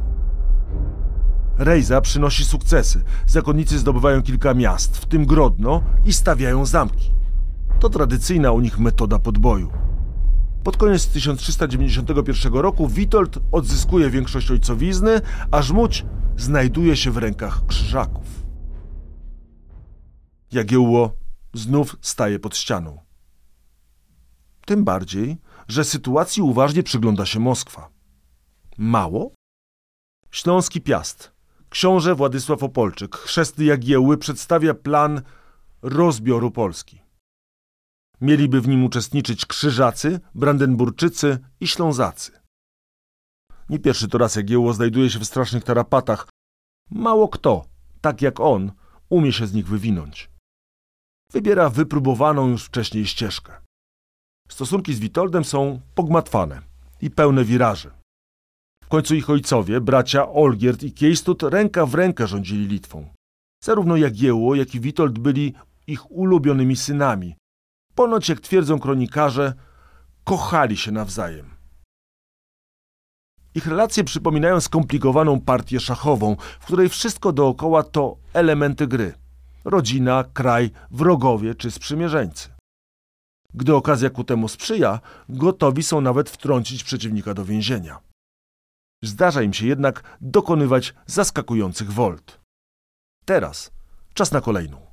Rejza przynosi sukcesy. Zakonnicy zdobywają kilka miast, w tym Grodno, i stawiają zamki. To tradycyjna u nich metoda podboju. Pod koniec tysiąc trzysta dziewięćdziesiątego pierwszego roku Witold odzyskuje większość ojcowizny, a Żmudź znajduje się w rękach Krzyżaków. Jagiełło znów staje pod ścianą. Tym bardziej, że sytuacji uważnie przygląda się Moskwa. Mało? Śląski Piast, książę Władysław Opolczyk, chrzestny Jagiełły, przedstawia plan rozbioru Polski. Mieliby w nim uczestniczyć Krzyżacy, Brandenburczycy i Ślązacy. Nie pierwszy to raz Jagiełło znajduje się w strasznych tarapatach. Mało kto, tak jak on, umie się z nich wywinąć. Wybiera wypróbowaną już wcześniej ścieżkę. Stosunki z Witoldem są pogmatwane i pełne wiraży. W końcu ich ojcowie, bracia Olgierd i Kiejstud, ręka w rękę rządzili Litwą. Zarówno Jagiełło, jak i Witold byli ich ulubionymi synami. Ponoć, jak twierdzą kronikarze, kochali się nawzajem. Ich relacje przypominają skomplikowaną partię szachową, w której wszystko dookoła to elementy gry. Rodzina, kraj, wrogowie czy sprzymierzeńcy. Gdy okazja ku temu sprzyja, gotowi są nawet wtrącić przeciwnika do więzienia. Zdarza im się jednak dokonywać zaskakujących wolt. Teraz czas na kolejną.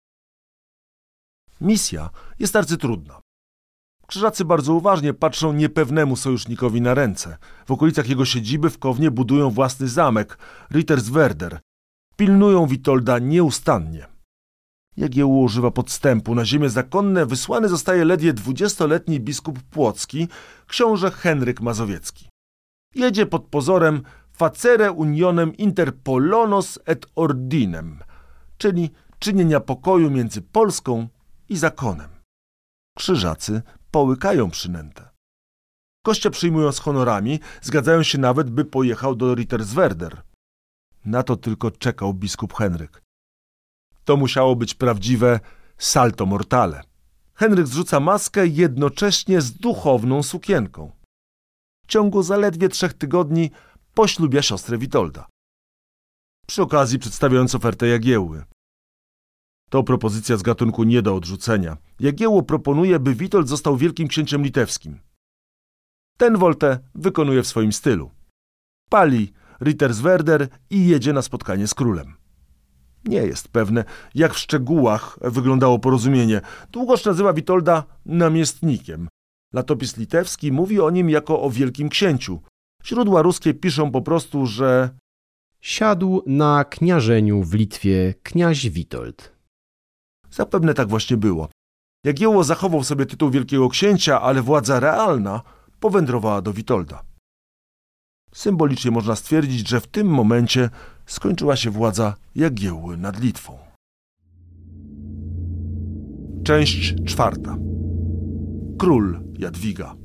Misja jest arcytrudna. Krzyżacy bardzo uważnie patrzą niepewnemu sojusznikowi na ręce. W okolicach jego siedziby w Kownie budują własny zamek, Ritterswerder. Pilnują Witolda nieustannie. Jagiełło używa podstępu. Na ziemię zakonne wysłany zostaje ledwie dwudziestoletni biskup płocki, książę Henryk Mazowiecki. Jedzie pod pozorem facere unionem inter Polonos et ordinem, czyli czynienia pokoju między Polską i zakonem. Krzyżacy połykają przynętę. Gościa przyjmują z honorami, zgadzają się nawet, by pojechał do Ritterswerder. Na to tylko czekał biskup Henryk. To musiało być prawdziwe salto mortale. Henryk zrzuca maskę jednocześnie z duchowną sukienką. W ciągu zaledwie trzech tygodni poślubia siostrę Witolda. Przy okazji przedstawiając ofertę Jagiełły. To propozycja z gatunku nie do odrzucenia. Jagiełło proponuje, by Witold został wielkim księciem litewskim. Ten woltę wykonuje w swoim stylu. Pali Ritterswerder i jedzie na spotkanie z królem. Nie jest pewne, jak w szczegółach wyglądało porozumienie. Długoż nazywa Witolda namiestnikiem. Latopis litewski mówi o nim jako o wielkim księciu. Źródła ruskie piszą po prostu, że siadł na kniarzeniu w Litwie kniaź Witold. Zapewne tak właśnie było. Jagiełło zachował sobie tytuł wielkiego księcia, ale władza realna powędrowała do Witolda. Symbolicznie można stwierdzić, że w tym momencie skończyła się władza Jagiełły nad Litwą. Część czwarta. Król Jadwiga.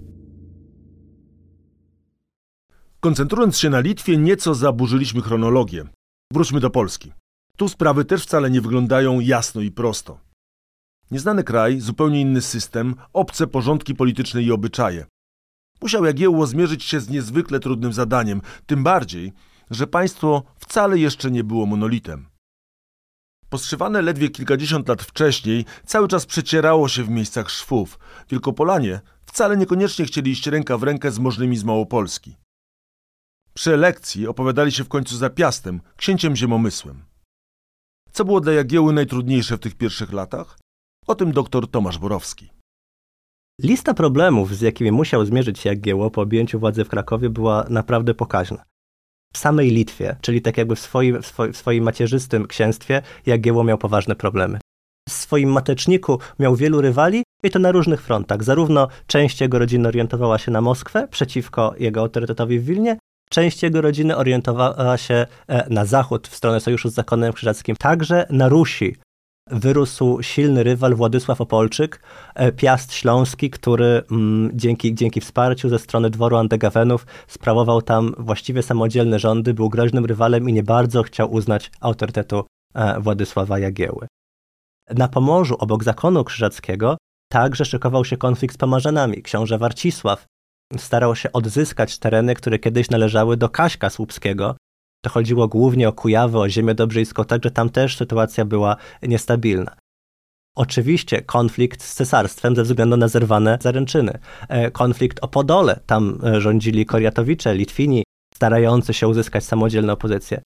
Koncentrując się na Litwie, nieco zaburzyliśmy chronologię. Wróćmy do Polski. Tu sprawy też wcale nie wyglądają jasno i prosto. Nieznany kraj, zupełnie inny system, obce porządki polityczne i obyczaje. Musiał Jagiełło zmierzyć się z niezwykle trudnym zadaniem, tym bardziej, że państwo wcale jeszcze nie było monolitem. Postrzywane ledwie kilkadziesiąt lat wcześniej, cały czas przecierało się w miejscach szwów. Wielkopolanie wcale niekoniecznie chcieli iść ręka w rękę z możnymi z Małopolski. Przy elekcji opowiadali się w końcu za Piastem, księciem Ziemomysłem. Co było dla Jagiełły najtrudniejsze w tych pierwszych latach? O tym doktor Tomasz Borowski. Lista problemów, z jakimi musiał zmierzyć się Jagiełło po objęciu władzy w Krakowie, była naprawdę pokaźna. W samej Litwie, czyli tak jakby w swoim, w swoim, w swoim macierzystym księstwie, Jagiełło miał poważne problemy. W swoim mateczniku miał wielu rywali i to na różnych frontach. Zarówno część jego rodziny orientowała się na Moskwę przeciwko jego autorytetowi w Wilnie, część jego rodziny orientowała się na zachód, w stronę sojuszu z zakonem krzyżackim. Także na Rusi wyrósł silny rywal Władysław Opolczyk, Piast Śląski, który mm, dzięki, dzięki wsparciu ze strony dworu Andegawenów sprawował tam właściwie samodzielne rządy, był groźnym rywalem i nie bardzo chciał uznać autorytetu e, Władysława Jagiełły. Na Pomorzu, obok zakonu krzyżackiego, także szykował się konflikt z Pomarzanami. Książę Warcisław starał się odzyskać tereny, które kiedyś należały do Kaśka Słupskiego. To chodziło głównie o Kujawę, o ziemię dobrzyjską, także tam też sytuacja była niestabilna. Oczywiście konflikt z cesarstwem ze względu na zerwane zaręczyny. Konflikt o Podole, tam rządzili Koriatowicze, Litwini, starający się uzyskać samodzielną pozycję.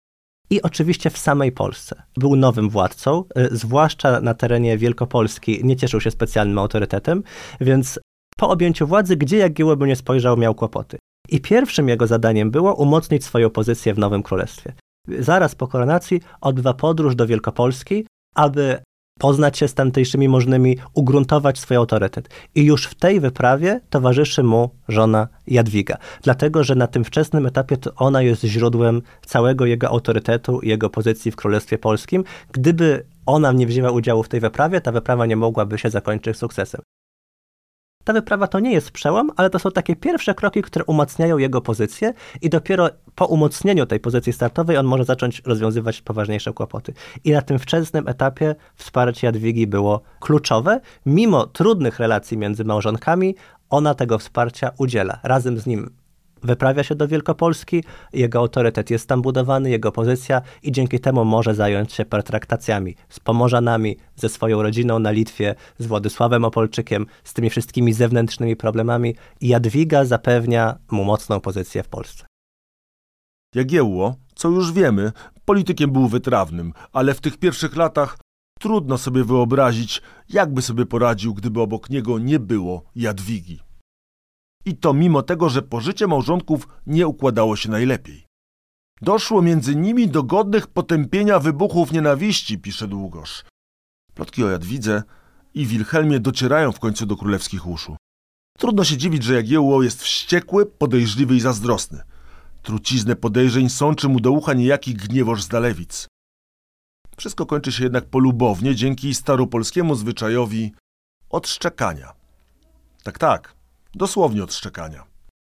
i oczywiście w samej Polsce. Był nowym władcą, zwłaszcza na terenie Wielkopolski nie cieszył się specjalnym autorytetem, więc po objęciu władzy, gdzie Jagiełło by nie spojrzał, miał kłopoty. I pierwszym jego zadaniem było umocnić swoją pozycję w nowym królestwie. Zaraz po koronacji odbywa podróż do Wielkopolski, aby poznać się z tamtejszymi możnymi, ugruntować swój autorytet. I już w tej wyprawie towarzyszy mu żona Jadwiga. Dlatego, że na tym wczesnym etapie to ona jest źródłem całego jego autorytetu i jego pozycji w Królestwie Polskim. Gdyby ona nie wzięła udziału w tej wyprawie, ta wyprawa nie mogłaby się zakończyć sukcesem. Ta wyprawa to nie jest przełom, ale to są takie pierwsze kroki, które umacniają jego pozycję i dopiero po umocnieniu tej pozycji startowej on może zacząć rozwiązywać poważniejsze kłopoty. I na tym wczesnym etapie wsparcie Jadwigi było kluczowe. Mimo trudnych relacji między małżonkami, ona tego wsparcia udziela. Razem z nim wyprawia się do Wielkopolski, jego autorytet jest tam budowany, jego pozycja i dzięki temu może zająć się pertraktacjami z Pomorzanami, ze swoją rodziną na Litwie, z Władysławem Opolczykiem, z tymi wszystkimi zewnętrznymi problemami i Jadwiga zapewnia mu mocną pozycję w Polsce. Jagiełło, co już wiemy, politykiem był wytrawnym, ale w tych pierwszych latach trudno sobie wyobrazić, jakby sobie poradził, gdyby obok niego nie było Jadwigi. I to mimo tego, że pożycie małżonków nie układało się najlepiej. Doszło między nimi do godnych potępienia wybuchów nienawiści, pisze Długosz. Plotki o Jadwidze i Wilhelmie docierają w końcu do królewskich uszu. Trudno się dziwić, że Jagiełło jest wściekły, podejrzliwy i zazdrosny. Truciznę podejrzeń sączy mu do ucha niejaki Gniewosz z Dalewic. Wszystko kończy się jednak polubownie dzięki staropolskiemu zwyczajowi odszczekania. Tak, tak. Dosłownie odszczekania.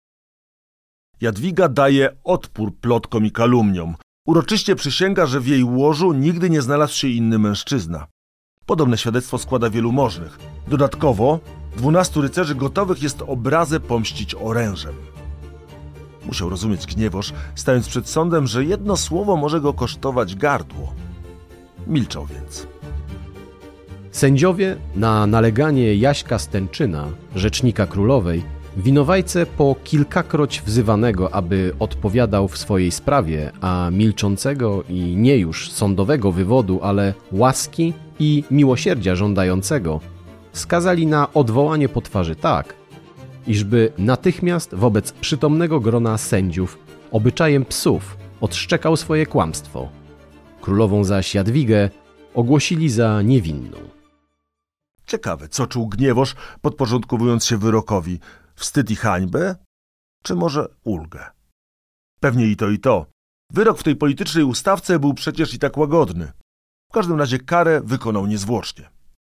Jadwiga daje odpór plotkom i kalumniom. Uroczyście przysięga, że w jej łożu nigdy nie znalazł się inny mężczyzna. Podobne świadectwo składa wielu możnych. Dodatkowo dwunastu rycerzy gotowych jest obrazę pomścić orężem. Musiał rozumieć Gniewosz, stając przed sądem, że jedno słowo może go kosztować gardło. Milczał więc. Sędziowie na naleganie Jaśka Stęczyna, rzecznika królowej, winowajcę po kilkakroć wzywanego, aby odpowiadał w swojej sprawie, a milczącego i nie już sądowego wywodu, ale łaski i miłosierdzia żądającego, skazali na odwołanie po twarzy tak, iżby natychmiast wobec przytomnego grona sędziów obyczajem psów odszczekał swoje kłamstwo. Królową zaś Jadwigę ogłosili za niewinną. Ciekawe, co czuł Gniewosz, podporządkowując się wyrokowi. Wstyd i hańbę? Czy może ulgę? Pewnie i to, i to. Wyrok w tej politycznej ustawce był przecież i tak łagodny. W każdym razie karę wykonał niezwłocznie.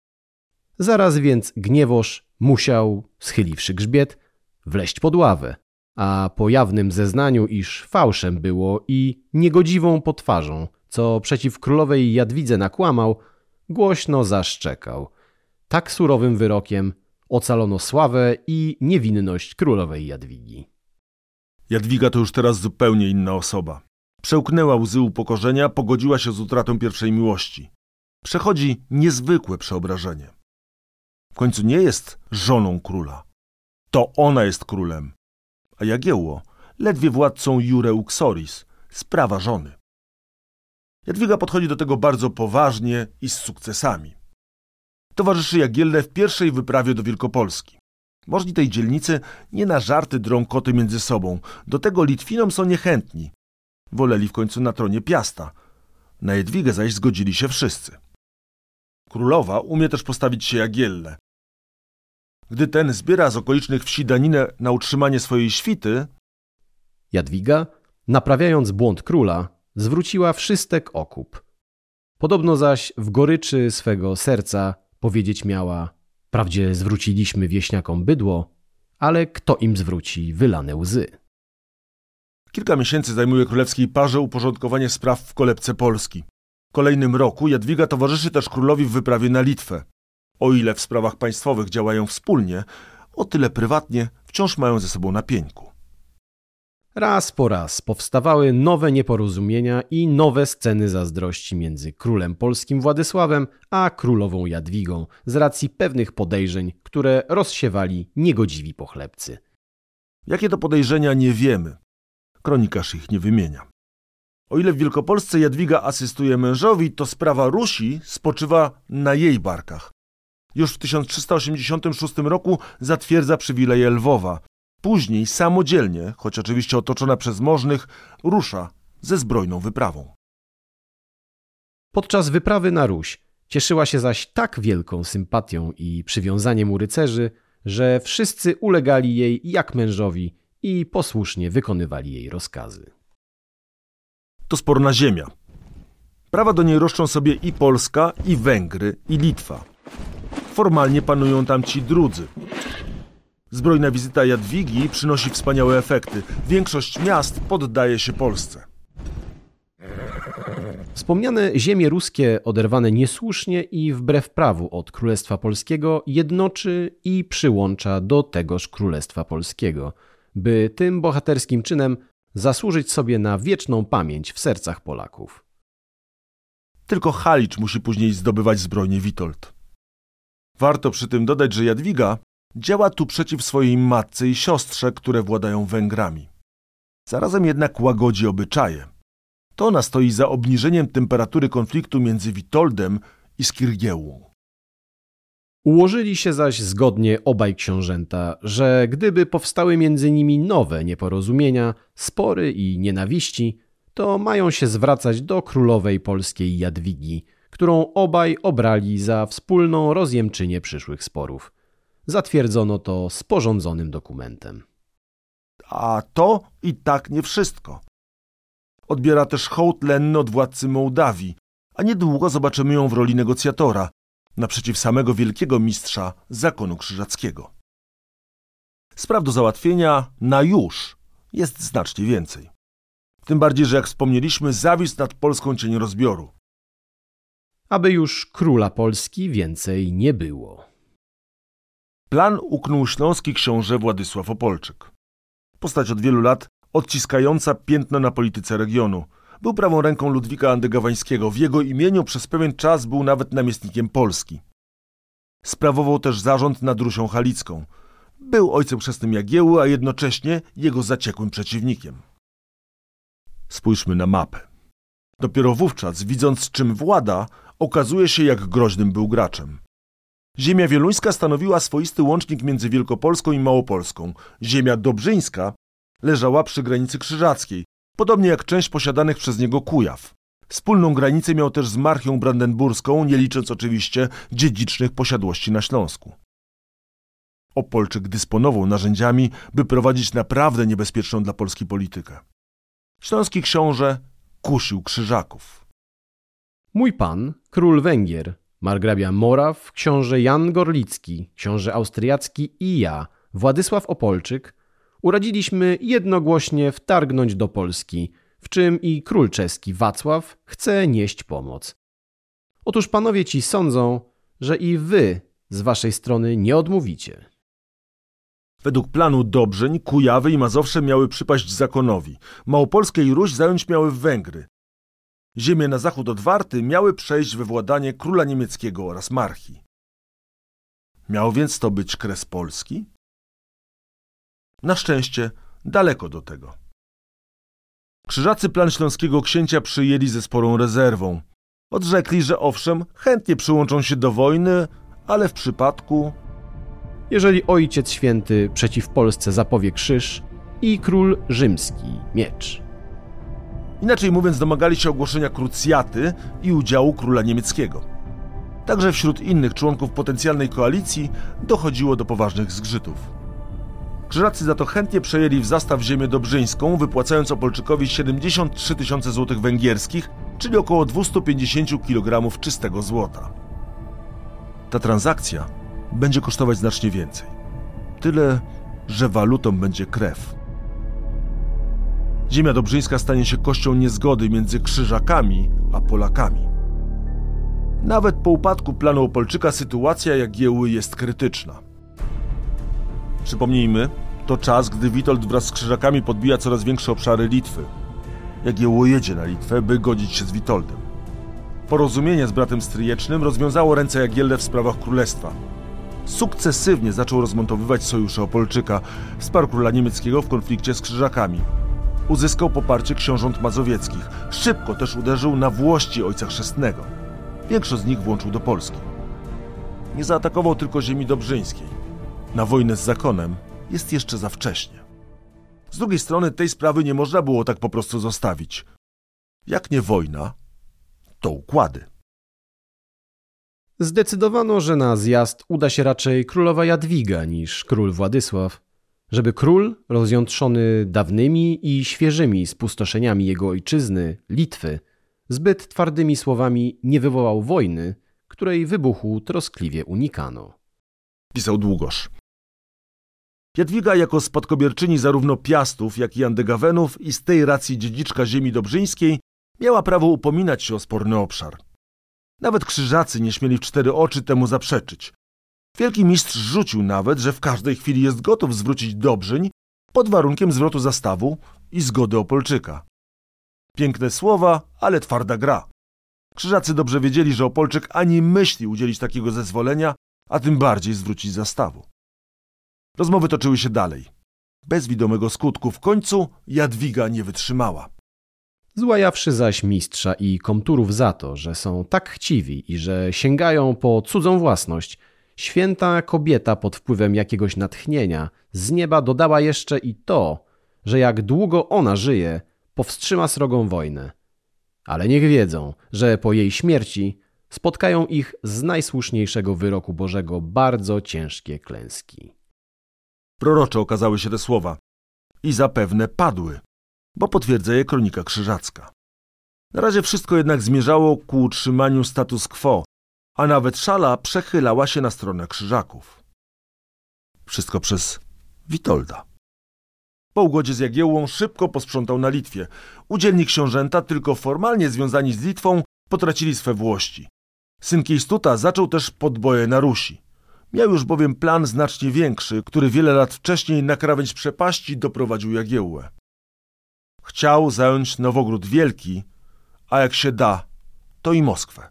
Zaraz więc Gniewosz musiał, schyliwszy grzbiet, wleść pod ławę, a po jawnym zeznaniu, iż fałszem było i niegodziwą potwarzą, co przeciw królowej Jadwidze nakłamał, głośno zaszczekał. Tak surowym wyrokiem ocalono sławę i niewinność królowej Jadwigi. Jadwiga to już teraz zupełnie inna osoba. Przełknęła łzy upokorzenia, pogodziła się z utratą pierwszej miłości. Przechodzi niezwykłe przeobrażenie. W końcu nie jest żoną króla. To ona jest królem. A Jagiełło ledwie władcą Iure Uxoris, z prawa żony. Jadwiga podchodzi do tego bardzo poważnie i z sukcesami. Towarzyszy Jagielle w pierwszej wyprawie do Wielkopolski. Możni tej dzielnicy nie na żarty drą koty między sobą. Do tego Litwinom są niechętni. Woleli w końcu na tronie Piasta. Na Jadwigę zaś zgodzili się wszyscy. Królowa umie też postawić się Jagielle. Gdy ten zbiera z okolicznych wsi daninę na utrzymanie swojej świty, Jadwiga, naprawiając błąd króla, zwróciła wszystek okup. Podobno zaś w goryczy swego serca powiedzieć miała: wprawdzie zwróciliśmy wieśniakom bydło, ale kto im zwróci wylane łzy? Kilka miesięcy zajmuje królewskiej parze uporządkowanie spraw w kolebce Polski. W kolejnym roku Jadwiga towarzyszy też królowi w wyprawie na Litwę. O ile w sprawach państwowych działają wspólnie, o tyle prywatnie wciąż mają ze sobą na pieńku. Raz po raz powstawały nowe nieporozumienia i nowe sceny zazdrości między królem polskim Władysławem a królową Jadwigą z racji pewnych podejrzeń, które rozsiewali niegodziwi pochlebcy. Jakie to podejrzenia, nie wiemy. Kronikarz ich nie wymienia. O ile w Wielkopolsce Jadwiga asystuje mężowi, to sprawa Rusi spoczywa na jej barkach. Już w tysiąc trzysta osiemdziesiątym szóstym roku zatwierdza przywileje Lwowa. Później samodzielnie, choć oczywiście otoczona przez możnych, rusza ze zbrojną wyprawą. Podczas wyprawy na Ruś cieszyła się zaś tak wielką sympatią i przywiązaniem u rycerzy, że wszyscy ulegali jej jak mężowi i posłusznie wykonywali jej rozkazy. To sporna ziemia. Prawa do niej roszczą sobie i Polska, i Węgry, i Litwa. Formalnie panują tam ci drudzy. Zbrojna wizyta Jadwigi przynosi wspaniałe efekty. Większość miast poddaje się Polsce. Wspomniane ziemie ruskie, oderwane niesłusznie i wbrew prawu od Królestwa Polskiego, jednoczy i przyłącza do tegoż Królestwa Polskiego, by tym bohaterskim czynem zasłużyć sobie na wieczną pamięć w sercach Polaków. Tylko Halicz musi później zdobywać zbrojnie Witold. Warto przy tym dodać, że Jadwiga działa tu przeciw swojej matce i siostrze, które władają Węgrami. Zarazem jednak łagodzi obyczaje. To ona stoi za obniżeniem temperatury konfliktu między Witoldem i Skirgiełłą. Ułożyli się zaś zgodnie obaj książęta, że gdyby powstały między nimi nowe nieporozumienia, spory i nienawiści, to mają się zwracać do królowej polskiej Jadwigi, którą obaj obrali za wspólną rozjemczynię przyszłych sporów. Zatwierdzono to sporządzonym dokumentem. A to i tak nie wszystko. Odbiera też hołd lenny od władcy Mołdawii, a niedługo zobaczymy ją w roli negocjatora, naprzeciw samego wielkiego mistrza zakonu krzyżackiego. Spraw do załatwienia na już jest znacznie więcej. Tym bardziej, że jak wspomnieliśmy, zawisł nad Polską cień rozbioru. Aby już króla Polski więcej nie było. Plan uknął śląski książę Władysław Opolczyk. Postać od wielu lat odciskająca piętno na polityce regionu. Był prawą ręką Ludwika Andegaweńskiego. W jego imieniu przez pewien czas był nawet namiestnikiem Polski. Sprawował też zarząd nad Rusią Halicką. Był ojcem chrzestnym Jagiełły, a jednocześnie jego zaciekłym przeciwnikiem. Spójrzmy na mapę. Dopiero wówczas, widząc czym włada, okazuje się, jak groźnym był graczem. Ziemia wieluńska stanowiła swoisty łącznik między Wielkopolską i Małopolską. Ziemia dobrzyńska leżała przy granicy krzyżackiej, podobnie jak część posiadanych przez niego Kujaw. Wspólną granicę miał też z Marchią Brandenburską, nie licząc oczywiście dziedzicznych posiadłości na Śląsku. Opolczyk dysponował narzędziami, by prowadzić naprawdę niebezpieczną dla Polski politykę. Śląski książę kusił Krzyżaków. Mój pan, król Węgier, margrabia Moraw, książę Jan Gorlicki, książę austriacki i ja, Władysław Opolczyk, uradziliśmy jednogłośnie wtargnąć do Polski, w czym i król czeski Wacław chce nieść pomoc. Otóż panowie ci sądzą, że i wy z waszej strony nie odmówicie. Według planu Dobrzeń, Kujawy i Mazowsze miały przypaść zakonowi. Małopolskę i Ruś zająć miały Węgry. Ziemie na zachód od Warty miały przejść we władanie króla niemieckiego oraz Marchii. Miał więc to być kres Polski? Na szczęście daleko do tego. Krzyżacy plan śląskiego księcia przyjęli ze sporą rezerwą. Odrzekli, że owszem, chętnie przyłączą się do wojny, ale w przypadku... Jeżeli Ojciec Święty przeciw Polsce zapowie krzyż i król rzymski miecz. Inaczej mówiąc, domagali się ogłoszenia krucjaty i udziału króla niemieckiego. Także wśród innych członków potencjalnej koalicji dochodziło do poważnych zgrzytów. Krzyżacy za to chętnie przejęli w zastaw ziemię dobrzyńską, wypłacając Opolczykowi siedemdziesiąt trzy tysiące złotych węgierskich, czyli około dwieście pięćdziesiąt kilogramów czystego złota. Ta transakcja będzie kosztować znacznie więcej. Tyle, że walutą będzie krew. Ziemia dobrzyńska stanie się kością niezgody między Krzyżakami a Polakami. Nawet po upadku planu Opolczyka sytuacja Jagiełły jest krytyczna. Przypomnijmy, to czas, gdy Witold wraz z Krzyżakami podbija coraz większe obszary Litwy. Jagiełło jedzie na Litwę, by godzić się z Witoldem. Porozumienie z bratem stryjecznym rozwiązało ręce Jagielle w sprawach królestwa. Sukcesywnie zaczął rozmontowywać sojusze Opolczyka, wsparł króla niemieckiego w konflikcie z Krzyżakami. Uzyskał poparcie książąt mazowieckich. Szybko też uderzył na włości ojca chrzestnego. Większość z nich włączył do Polski. Nie zaatakował tylko ziemi dobrzyńskiej. Na wojnę z zakonem jest jeszcze za wcześnie. Z drugiej strony tej sprawy nie można było tak po prostu zostawić. Jak nie wojna, to układy. Zdecydowano, że na zjazd uda się raczej królowa Jadwiga niż król Władysław, żeby król, rozjątrzony dawnymi i świeżymi spustoszeniami jego ojczyzny, Litwy, zbyt twardymi słowami nie wywołał wojny, której wybuchu troskliwie unikano. Pisał Długosz. Jadwiga jako spadkobierczyni zarówno Piastów, jak i Andegawenów i z tej racji dziedziczka ziemi dobrzyńskiej miała prawo upominać się o sporny obszar. Nawet krzyżacy nie śmieli w cztery oczy temu zaprzeczyć. Wielki mistrz rzucił nawet, że w każdej chwili jest gotów zwrócić Dobrzyń pod warunkiem zwrotu zastawu i zgody Opolczyka. Piękne słowa, ale twarda gra. Krzyżacy dobrze wiedzieli, że Opolczyk ani myśli udzielić takiego zezwolenia, a tym bardziej zwrócić zastawu. Rozmowy toczyły się dalej. Bez widomego skutku w końcu Jadwiga nie wytrzymała. Złajawszy zaś mistrza i komturów za to, że są tak chciwi i że sięgają po cudzą własność, święta kobieta pod wpływem jakiegoś natchnienia z nieba dodała jeszcze i to, że jak długo ona żyje, powstrzyma srogą wojnę. Ale niech wiedzą, że po jej śmierci spotkają ich z najsłuszniejszego wyroku Bożego bardzo ciężkie klęski. Prorocze okazały się te słowa i zapewne padły, bo potwierdza je kronika krzyżacka. Na razie wszystko jednak zmierzało ku utrzymaniu status quo, a nawet szala przechylała się na stronę krzyżaków. Wszystko przez Witolda. Po ugodzie z Jagiełłą szybko posprzątał na Litwie. Udzielni książęta, tylko formalnie związani z Litwą, potracili swe włości. Syn Kiejstuta zaczął też podboje na Rusi. Miał już bowiem plan znacznie większy, który wiele lat wcześniej na krawędź przepaści doprowadził Jagiełłę. Chciał zająć Nowogród Wielki, a jak się da, to i Moskwę.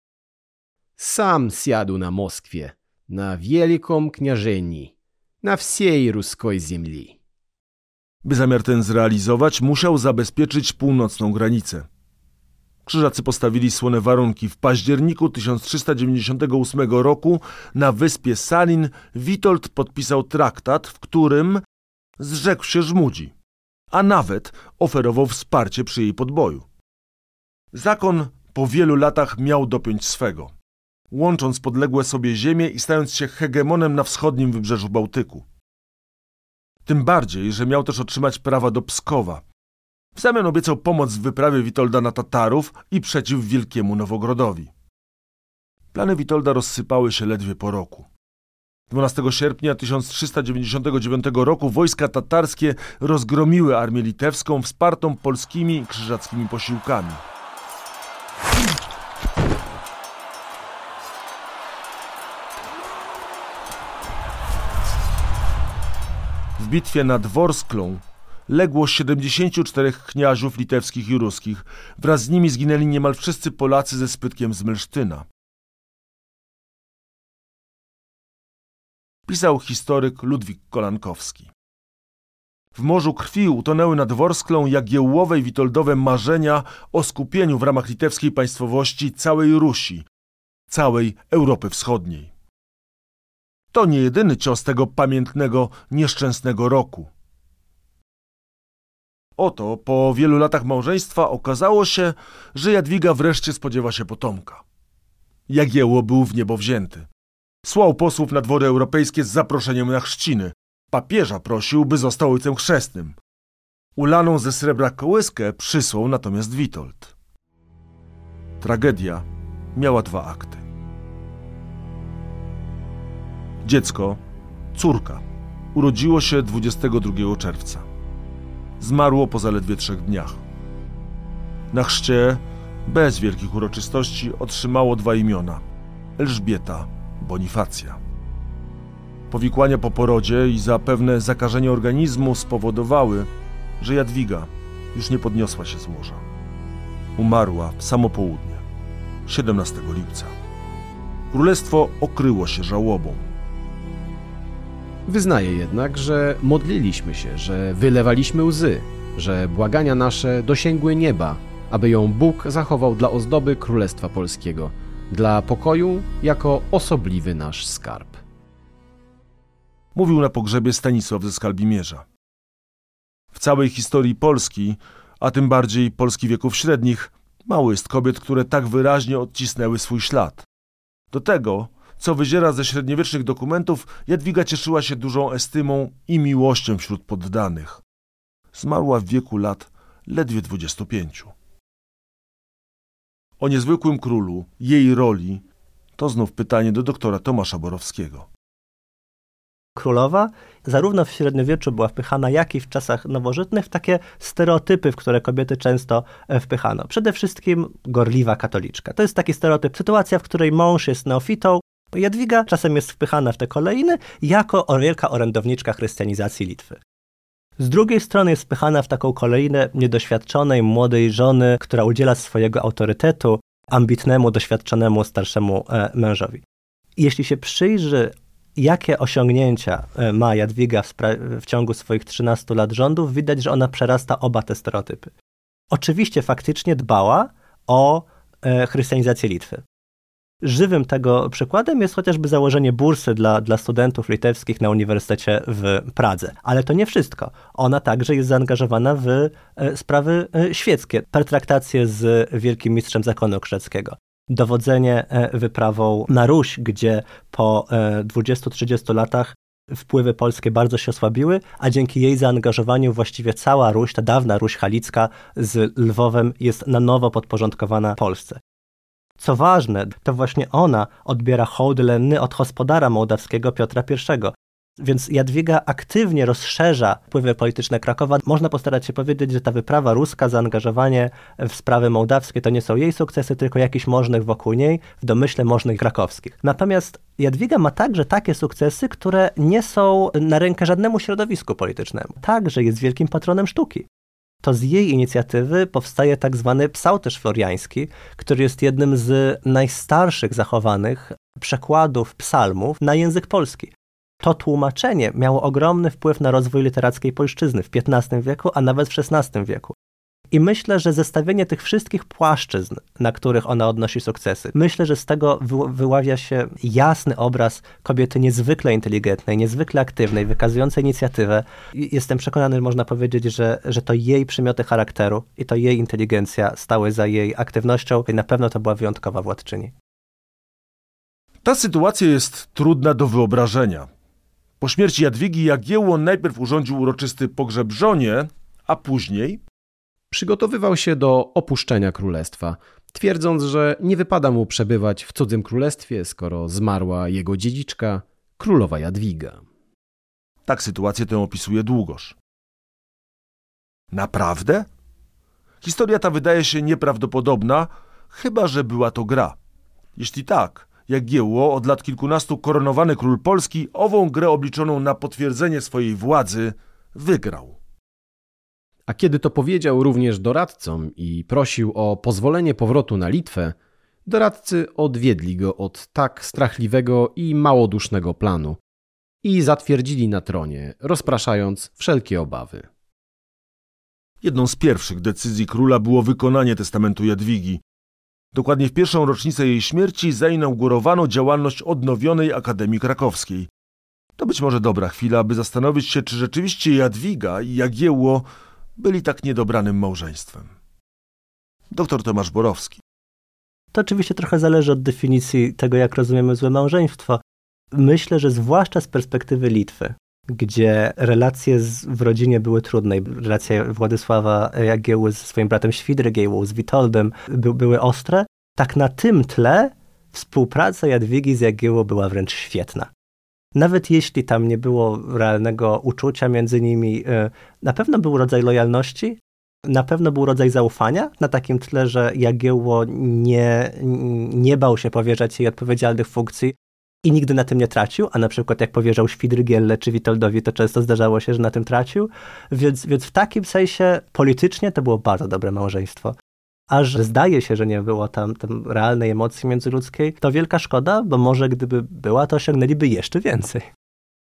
Sam siadł na Moskwie, na wielką knieżyni, na wsiej ruskiej ziemi. By zamiar ten zrealizować, musiał zabezpieczyć północną granicę. Krzyżacy postawili słone warunki. W październiku tysiąc trzysta dziewięćdziesiątego ósmego roku na wyspie Salin Witold podpisał traktat, w którym zrzekł się Żmudzi, a nawet oferował wsparcie przy jej podboju. Zakon po wielu latach miał dopiąć swego, łącząc podległe sobie ziemie i stając się hegemonem na wschodnim wybrzeżu Bałtyku. Tym bardziej, że miał też otrzymać prawa do Pskowa. W zamian obiecał pomoc w wyprawie Witolda na Tatarów i przeciw Wielkiemu Nowogrodowi. Plany Witolda rozsypały się ledwie po roku. dwunastego sierpnia tysiąc trzysta dziewięćdziesiątego dziewiątego roku wojska tatarskie rozgromiły armię litewską wspartą polskimi i krzyżackimi posiłkami. W bitwie nad Worsklą legło siedemdziesięciu czterech kniaziów litewskich i ruskich. Wraz z nimi zginęli niemal wszyscy Polacy ze Spytkiem z Mylsztyna. Pisał historyk Ludwik Kolankowski. W morzu krwi utonęły nad Worsklą Jagiełłowe i Witoldowe marzenia o skupieniu w ramach litewskiej państwowości całej Rusi, całej Europy Wschodniej. To nie jedyny cios tego pamiętnego, nieszczęsnego roku. Oto po wielu latach małżeństwa okazało się, że Jadwiga wreszcie spodziewa się potomka. Jagiełło był w niebo wzięty. Słał posłów na dwory europejskie z zaproszeniem na chrzciny. Papieża prosił, by został ojcem chrzestnym. Ulaną ze srebra kołyskę przysłał natomiast Witold. Tragedia miała dwa akty. Dziecko, córka, urodziło się dwudziestego drugiego czerwca. Zmarło po zaledwie trzech dniach. Na chrzcie, bez wielkich uroczystości, otrzymało dwa imiona – Elżbieta, Bonifacja. Powikłania po porodzie i zapewne zakażenie organizmu spowodowały, że Jadwiga już nie podniosła się z łoża. Umarła w samo południe, siedemnastego lipca. Królestwo okryło się żałobą. Wyznaję jednak, że modliliśmy się, że wylewaliśmy łzy, że błagania nasze dosięgły nieba, aby ją Bóg zachował dla ozdoby Królestwa Polskiego, dla pokoju jako osobliwy nasz skarb. Mówił na pogrzebie Stanisław ze Skalbimierza. W całej historii Polski, a tym bardziej Polski wieków średnich, mało jest kobiet, które tak wyraźnie odcisnęły swój ślad. Do tego, co wyziera ze średniowiecznych dokumentów, Jadwiga cieszyła się dużą estymą i miłością wśród poddanych. Zmarła w wieku lat ledwie dwudziestu pięciu. O niezwykłym królu, jej roli, to znów pytanie do doktora Tomasza Borowskiego. Królowa zarówno w średniowieczu była wpychana, jak i w czasach nowożytnych w takie stereotypy, w które kobiety często wpychano. Przede wszystkim gorliwa katoliczka. To jest taki stereotyp, sytuacja, w której mąż jest neofitą. Jadwiga czasem jest wpychana w te kolejny jako wielka orędowniczka chrystianizacji Litwy. Z drugiej strony jest wpychana w taką kolejnę niedoświadczonej, młodej żony, która udziela swojego autorytetu ambitnemu, doświadczonemu, starszemu mężowi. Jeśli się przyjrzy, jakie osiągnięcia ma Jadwiga w, w ciągu swoich trzynastu lat rządów, widać, że ona przerasta oba te stereotypy. Oczywiście faktycznie dbała o e, chrystianizację Litwy. Żywym tego przykładem jest chociażby założenie bursy dla, dla studentów litewskich na Uniwersytecie w Pradze. Ale to nie wszystko. Ona także jest zaangażowana w e, sprawy e, świeckie. Pertraktacje z wielkim mistrzem zakonu krzeckiego. Dowodzenie wyprawą na Ruś, gdzie po dwudziestu trzydziestu latach wpływy polskie bardzo się osłabiły, a dzięki jej zaangażowaniu właściwie cała Ruś, ta dawna Ruś Halicka z Lwowem jest na nowo podporządkowana Polsce. Co ważne, to właśnie ona odbiera hołd lenny od gospodara mołdawskiego Piotra pierwszego. Więc Jadwiga aktywnie rozszerza wpływy polityczne Krakowa. Można postarać się powiedzieć, że ta wyprawa ruska, zaangażowanie w sprawy mołdawskie to nie są jej sukcesy, tylko jakichś możnych wokół niej, w domyśle możnych krakowskich. Natomiast Jadwiga ma także takie sukcesy, które nie są na rękę żadnemu środowisku politycznemu. Także jest wielkim patronem sztuki. To z jej inicjatywy powstaje tak zwany psałterz floriański, który jest jednym z najstarszych zachowanych przekładów psalmów na język polski. To tłumaczenie miało ogromny wpływ na rozwój literackiej polszczyzny w piętnastym wieku, a nawet w szesnastym wieku. I myślę, że zestawienie tych wszystkich płaszczyzn, na których ona odnosi sukcesy, myślę, że z tego wy- wyławia się jasny obraz kobiety niezwykle inteligentnej, niezwykle aktywnej, wykazującej inicjatywę. I jestem przekonany, że można powiedzieć, że, że to jej przymioty charakteru i to jej inteligencja stały za jej aktywnością i na pewno to była wyjątkowa władczyni. Ta sytuacja jest trudna do wyobrażenia. Po śmierci Jadwigi Jagiełło najpierw urządził uroczysty pogrzeb żonie, a później przygotowywał się do opuszczenia królestwa, twierdząc, że nie wypada mu przebywać w cudzym królestwie, skoro zmarła jego dziedziczka, królowa Jadwiga. Tak sytuację tę opisuje Długosz. Naprawdę? Historia ta wydaje się nieprawdopodobna, chyba że była to gra. Jeśli tak, Jagiełło, od lat kilkunastu koronowany król Polski, ową grę obliczoną na potwierdzenie swojej władzy, wygrał. A kiedy to powiedział również doradcom i prosił o pozwolenie powrotu na Litwę, doradcy odwiedli go od tak strachliwego i małodusznego planu i zatwierdzili na tronie, rozpraszając wszelkie obawy. Jedną z pierwszych decyzji króla było wykonanie testamentu Jadwigi. Dokładnie w pierwszą rocznicę jej śmierci zainaugurowano działalność odnowionej Akademii Krakowskiej. To być może dobra chwila, aby zastanowić się, czy rzeczywiście Jadwiga i Jagiełło byli tak niedobranym małżeństwem. Doktor Tomasz Borowski. To oczywiście trochę zależy od definicji tego, jak rozumiemy złe małżeństwo. Myślę, że zwłaszcza z perspektywy Litwy, gdzie relacje z, w rodzinie były trudne. Relacje Władysława Jagiełły ze swoim bratem Świdrygiełłą, z Witoldem by, były ostre. Tak na tym tle współpraca Jadwigi z Jagiełłą była wręcz świetna. Nawet jeśli tam nie było realnego uczucia między nimi, na pewno był rodzaj lojalności, na pewno był rodzaj zaufania, na takim tle, że Jagiełło nie, nie bał się powierzać jej odpowiedzialnych funkcji i nigdy na tym nie tracił, a na przykład jak powierzał Świdrygielle czy Witoldowi, to często zdarzało się, że na tym tracił, więc, więc w takim sensie politycznie to było bardzo dobre małżeństwo. A że zdaje się, że nie było tam, tam realnej emocji międzyludzkiej, to wielka szkoda, bo może gdyby była, to osiągnęliby jeszcze więcej.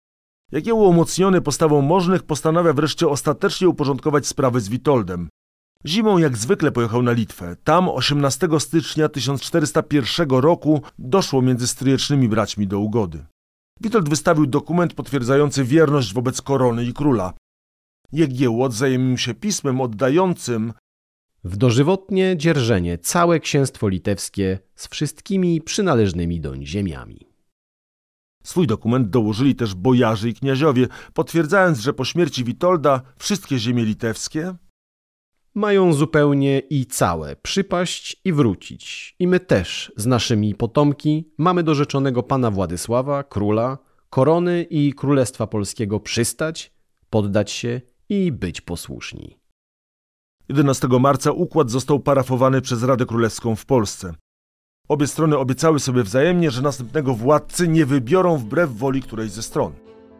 Jagiełło, umocniony postawą możnych, postanawia wreszcie ostatecznie uporządkować sprawy z Witoldem. Zimą jak zwykle pojechał na Litwę. Tam osiemnastego stycznia tysiąc czterysta pierwszego roku doszło między stryjecznymi braćmi do ugody. Witold wystawił dokument potwierdzający wierność wobec korony i króla. Jagiełło odwzajemnił się pismem oddającym w dożywotnie dzierżenie całe księstwo litewskie z wszystkimi przynależnymi doń ziemiami. Swój dokument dołożyli też bojarzy i kniaziowie, potwierdzając, że po śmierci Witolda wszystkie ziemie litewskie mają zupełnie i całe przypaść i wrócić. I my też z naszymi potomki mamy do rzeczonego pana Władysława, króla, korony i królestwa polskiego przystać, poddać się i być posłuszni. jedenastego marca układ został parafowany przez Radę Królewską w Polsce. Obie strony obiecały sobie wzajemnie, że następnego władcy nie wybiorą wbrew woli którejś ze stron.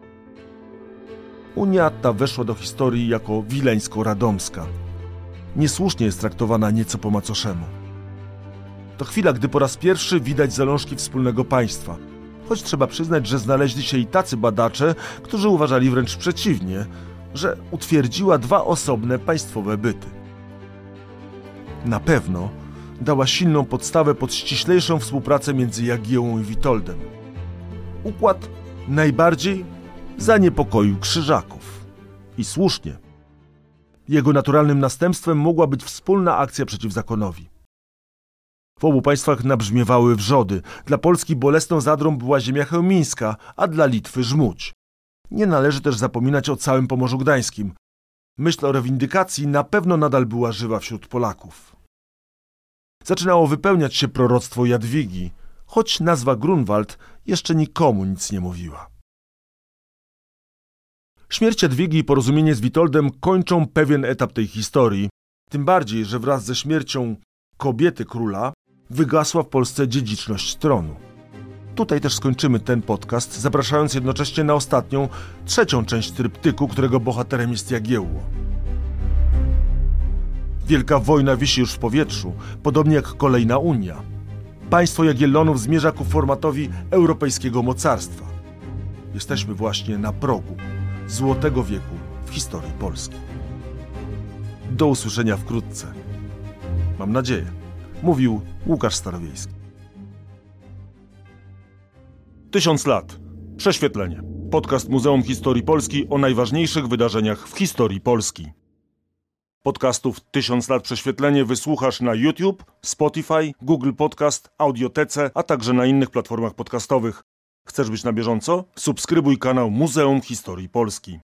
Unia ta weszła do historii jako wileńsko-radomska. Niesłusznie jest traktowana nieco po macoszemu. To chwila, gdy po raz pierwszy widać zalążki wspólnego państwa. Choć trzeba przyznać, że znaleźli się i tacy badacze, którzy uważali wręcz przeciwnie, że utwierdziła dwa osobne państwowe byty. Na pewno dała silną podstawę pod ściślejszą współpracę między Jagiełłą i Witoldem. Układ najbardziej zaniepokoił Krzyżaków. I słusznie. Jego naturalnym następstwem mogła być wspólna akcja przeciw zakonowi. W obu państwach nabrzmiewały wrzody. Dla Polski bolesną zadrą była ziemia chełmińska, a dla Litwy Żmudź. Nie należy też zapominać o całym Pomorzu Gdańskim. Myśl o rewindykacji na pewno nadal była żywa wśród Polaków. Zaczynało wypełniać się proroctwo Jadwigi, choć nazwa Grunwald jeszcze nikomu nic nie mówiła. Śmierć Jadwigi i porozumienie z Witoldem kończą pewien etap tej historii, tym bardziej, że wraz ze śmiercią kobiety króla wygasła w Polsce dziedziczność tronu. Tutaj też skończymy ten podcast, zapraszając jednocześnie na ostatnią, trzecią część tryptyku, którego bohaterem jest Jagiełło. Wielka wojna wisi już w powietrzu, podobnie jak kolejna Unia. Państwo Jagiellonów zmierza ku formatowi europejskiego mocarstwa. Jesteśmy właśnie na progu złotego wieku w historii Polski. Do usłyszenia wkrótce. Mam nadzieję. Mówił Łukasz Starowiejski. Tysiąc lat. Prześwietlenie. Podcast Muzeum Historii Polski o najważniejszych wydarzeniach w historii Polski. Podcastów Tysiąc lat Prześwietlenie wysłuchasz na YouTube, Spotify, Google Podcast, Audiotece, a także na innych platformach podcastowych. Chcesz być na bieżąco? Subskrybuj kanał Muzeum Historii Polski.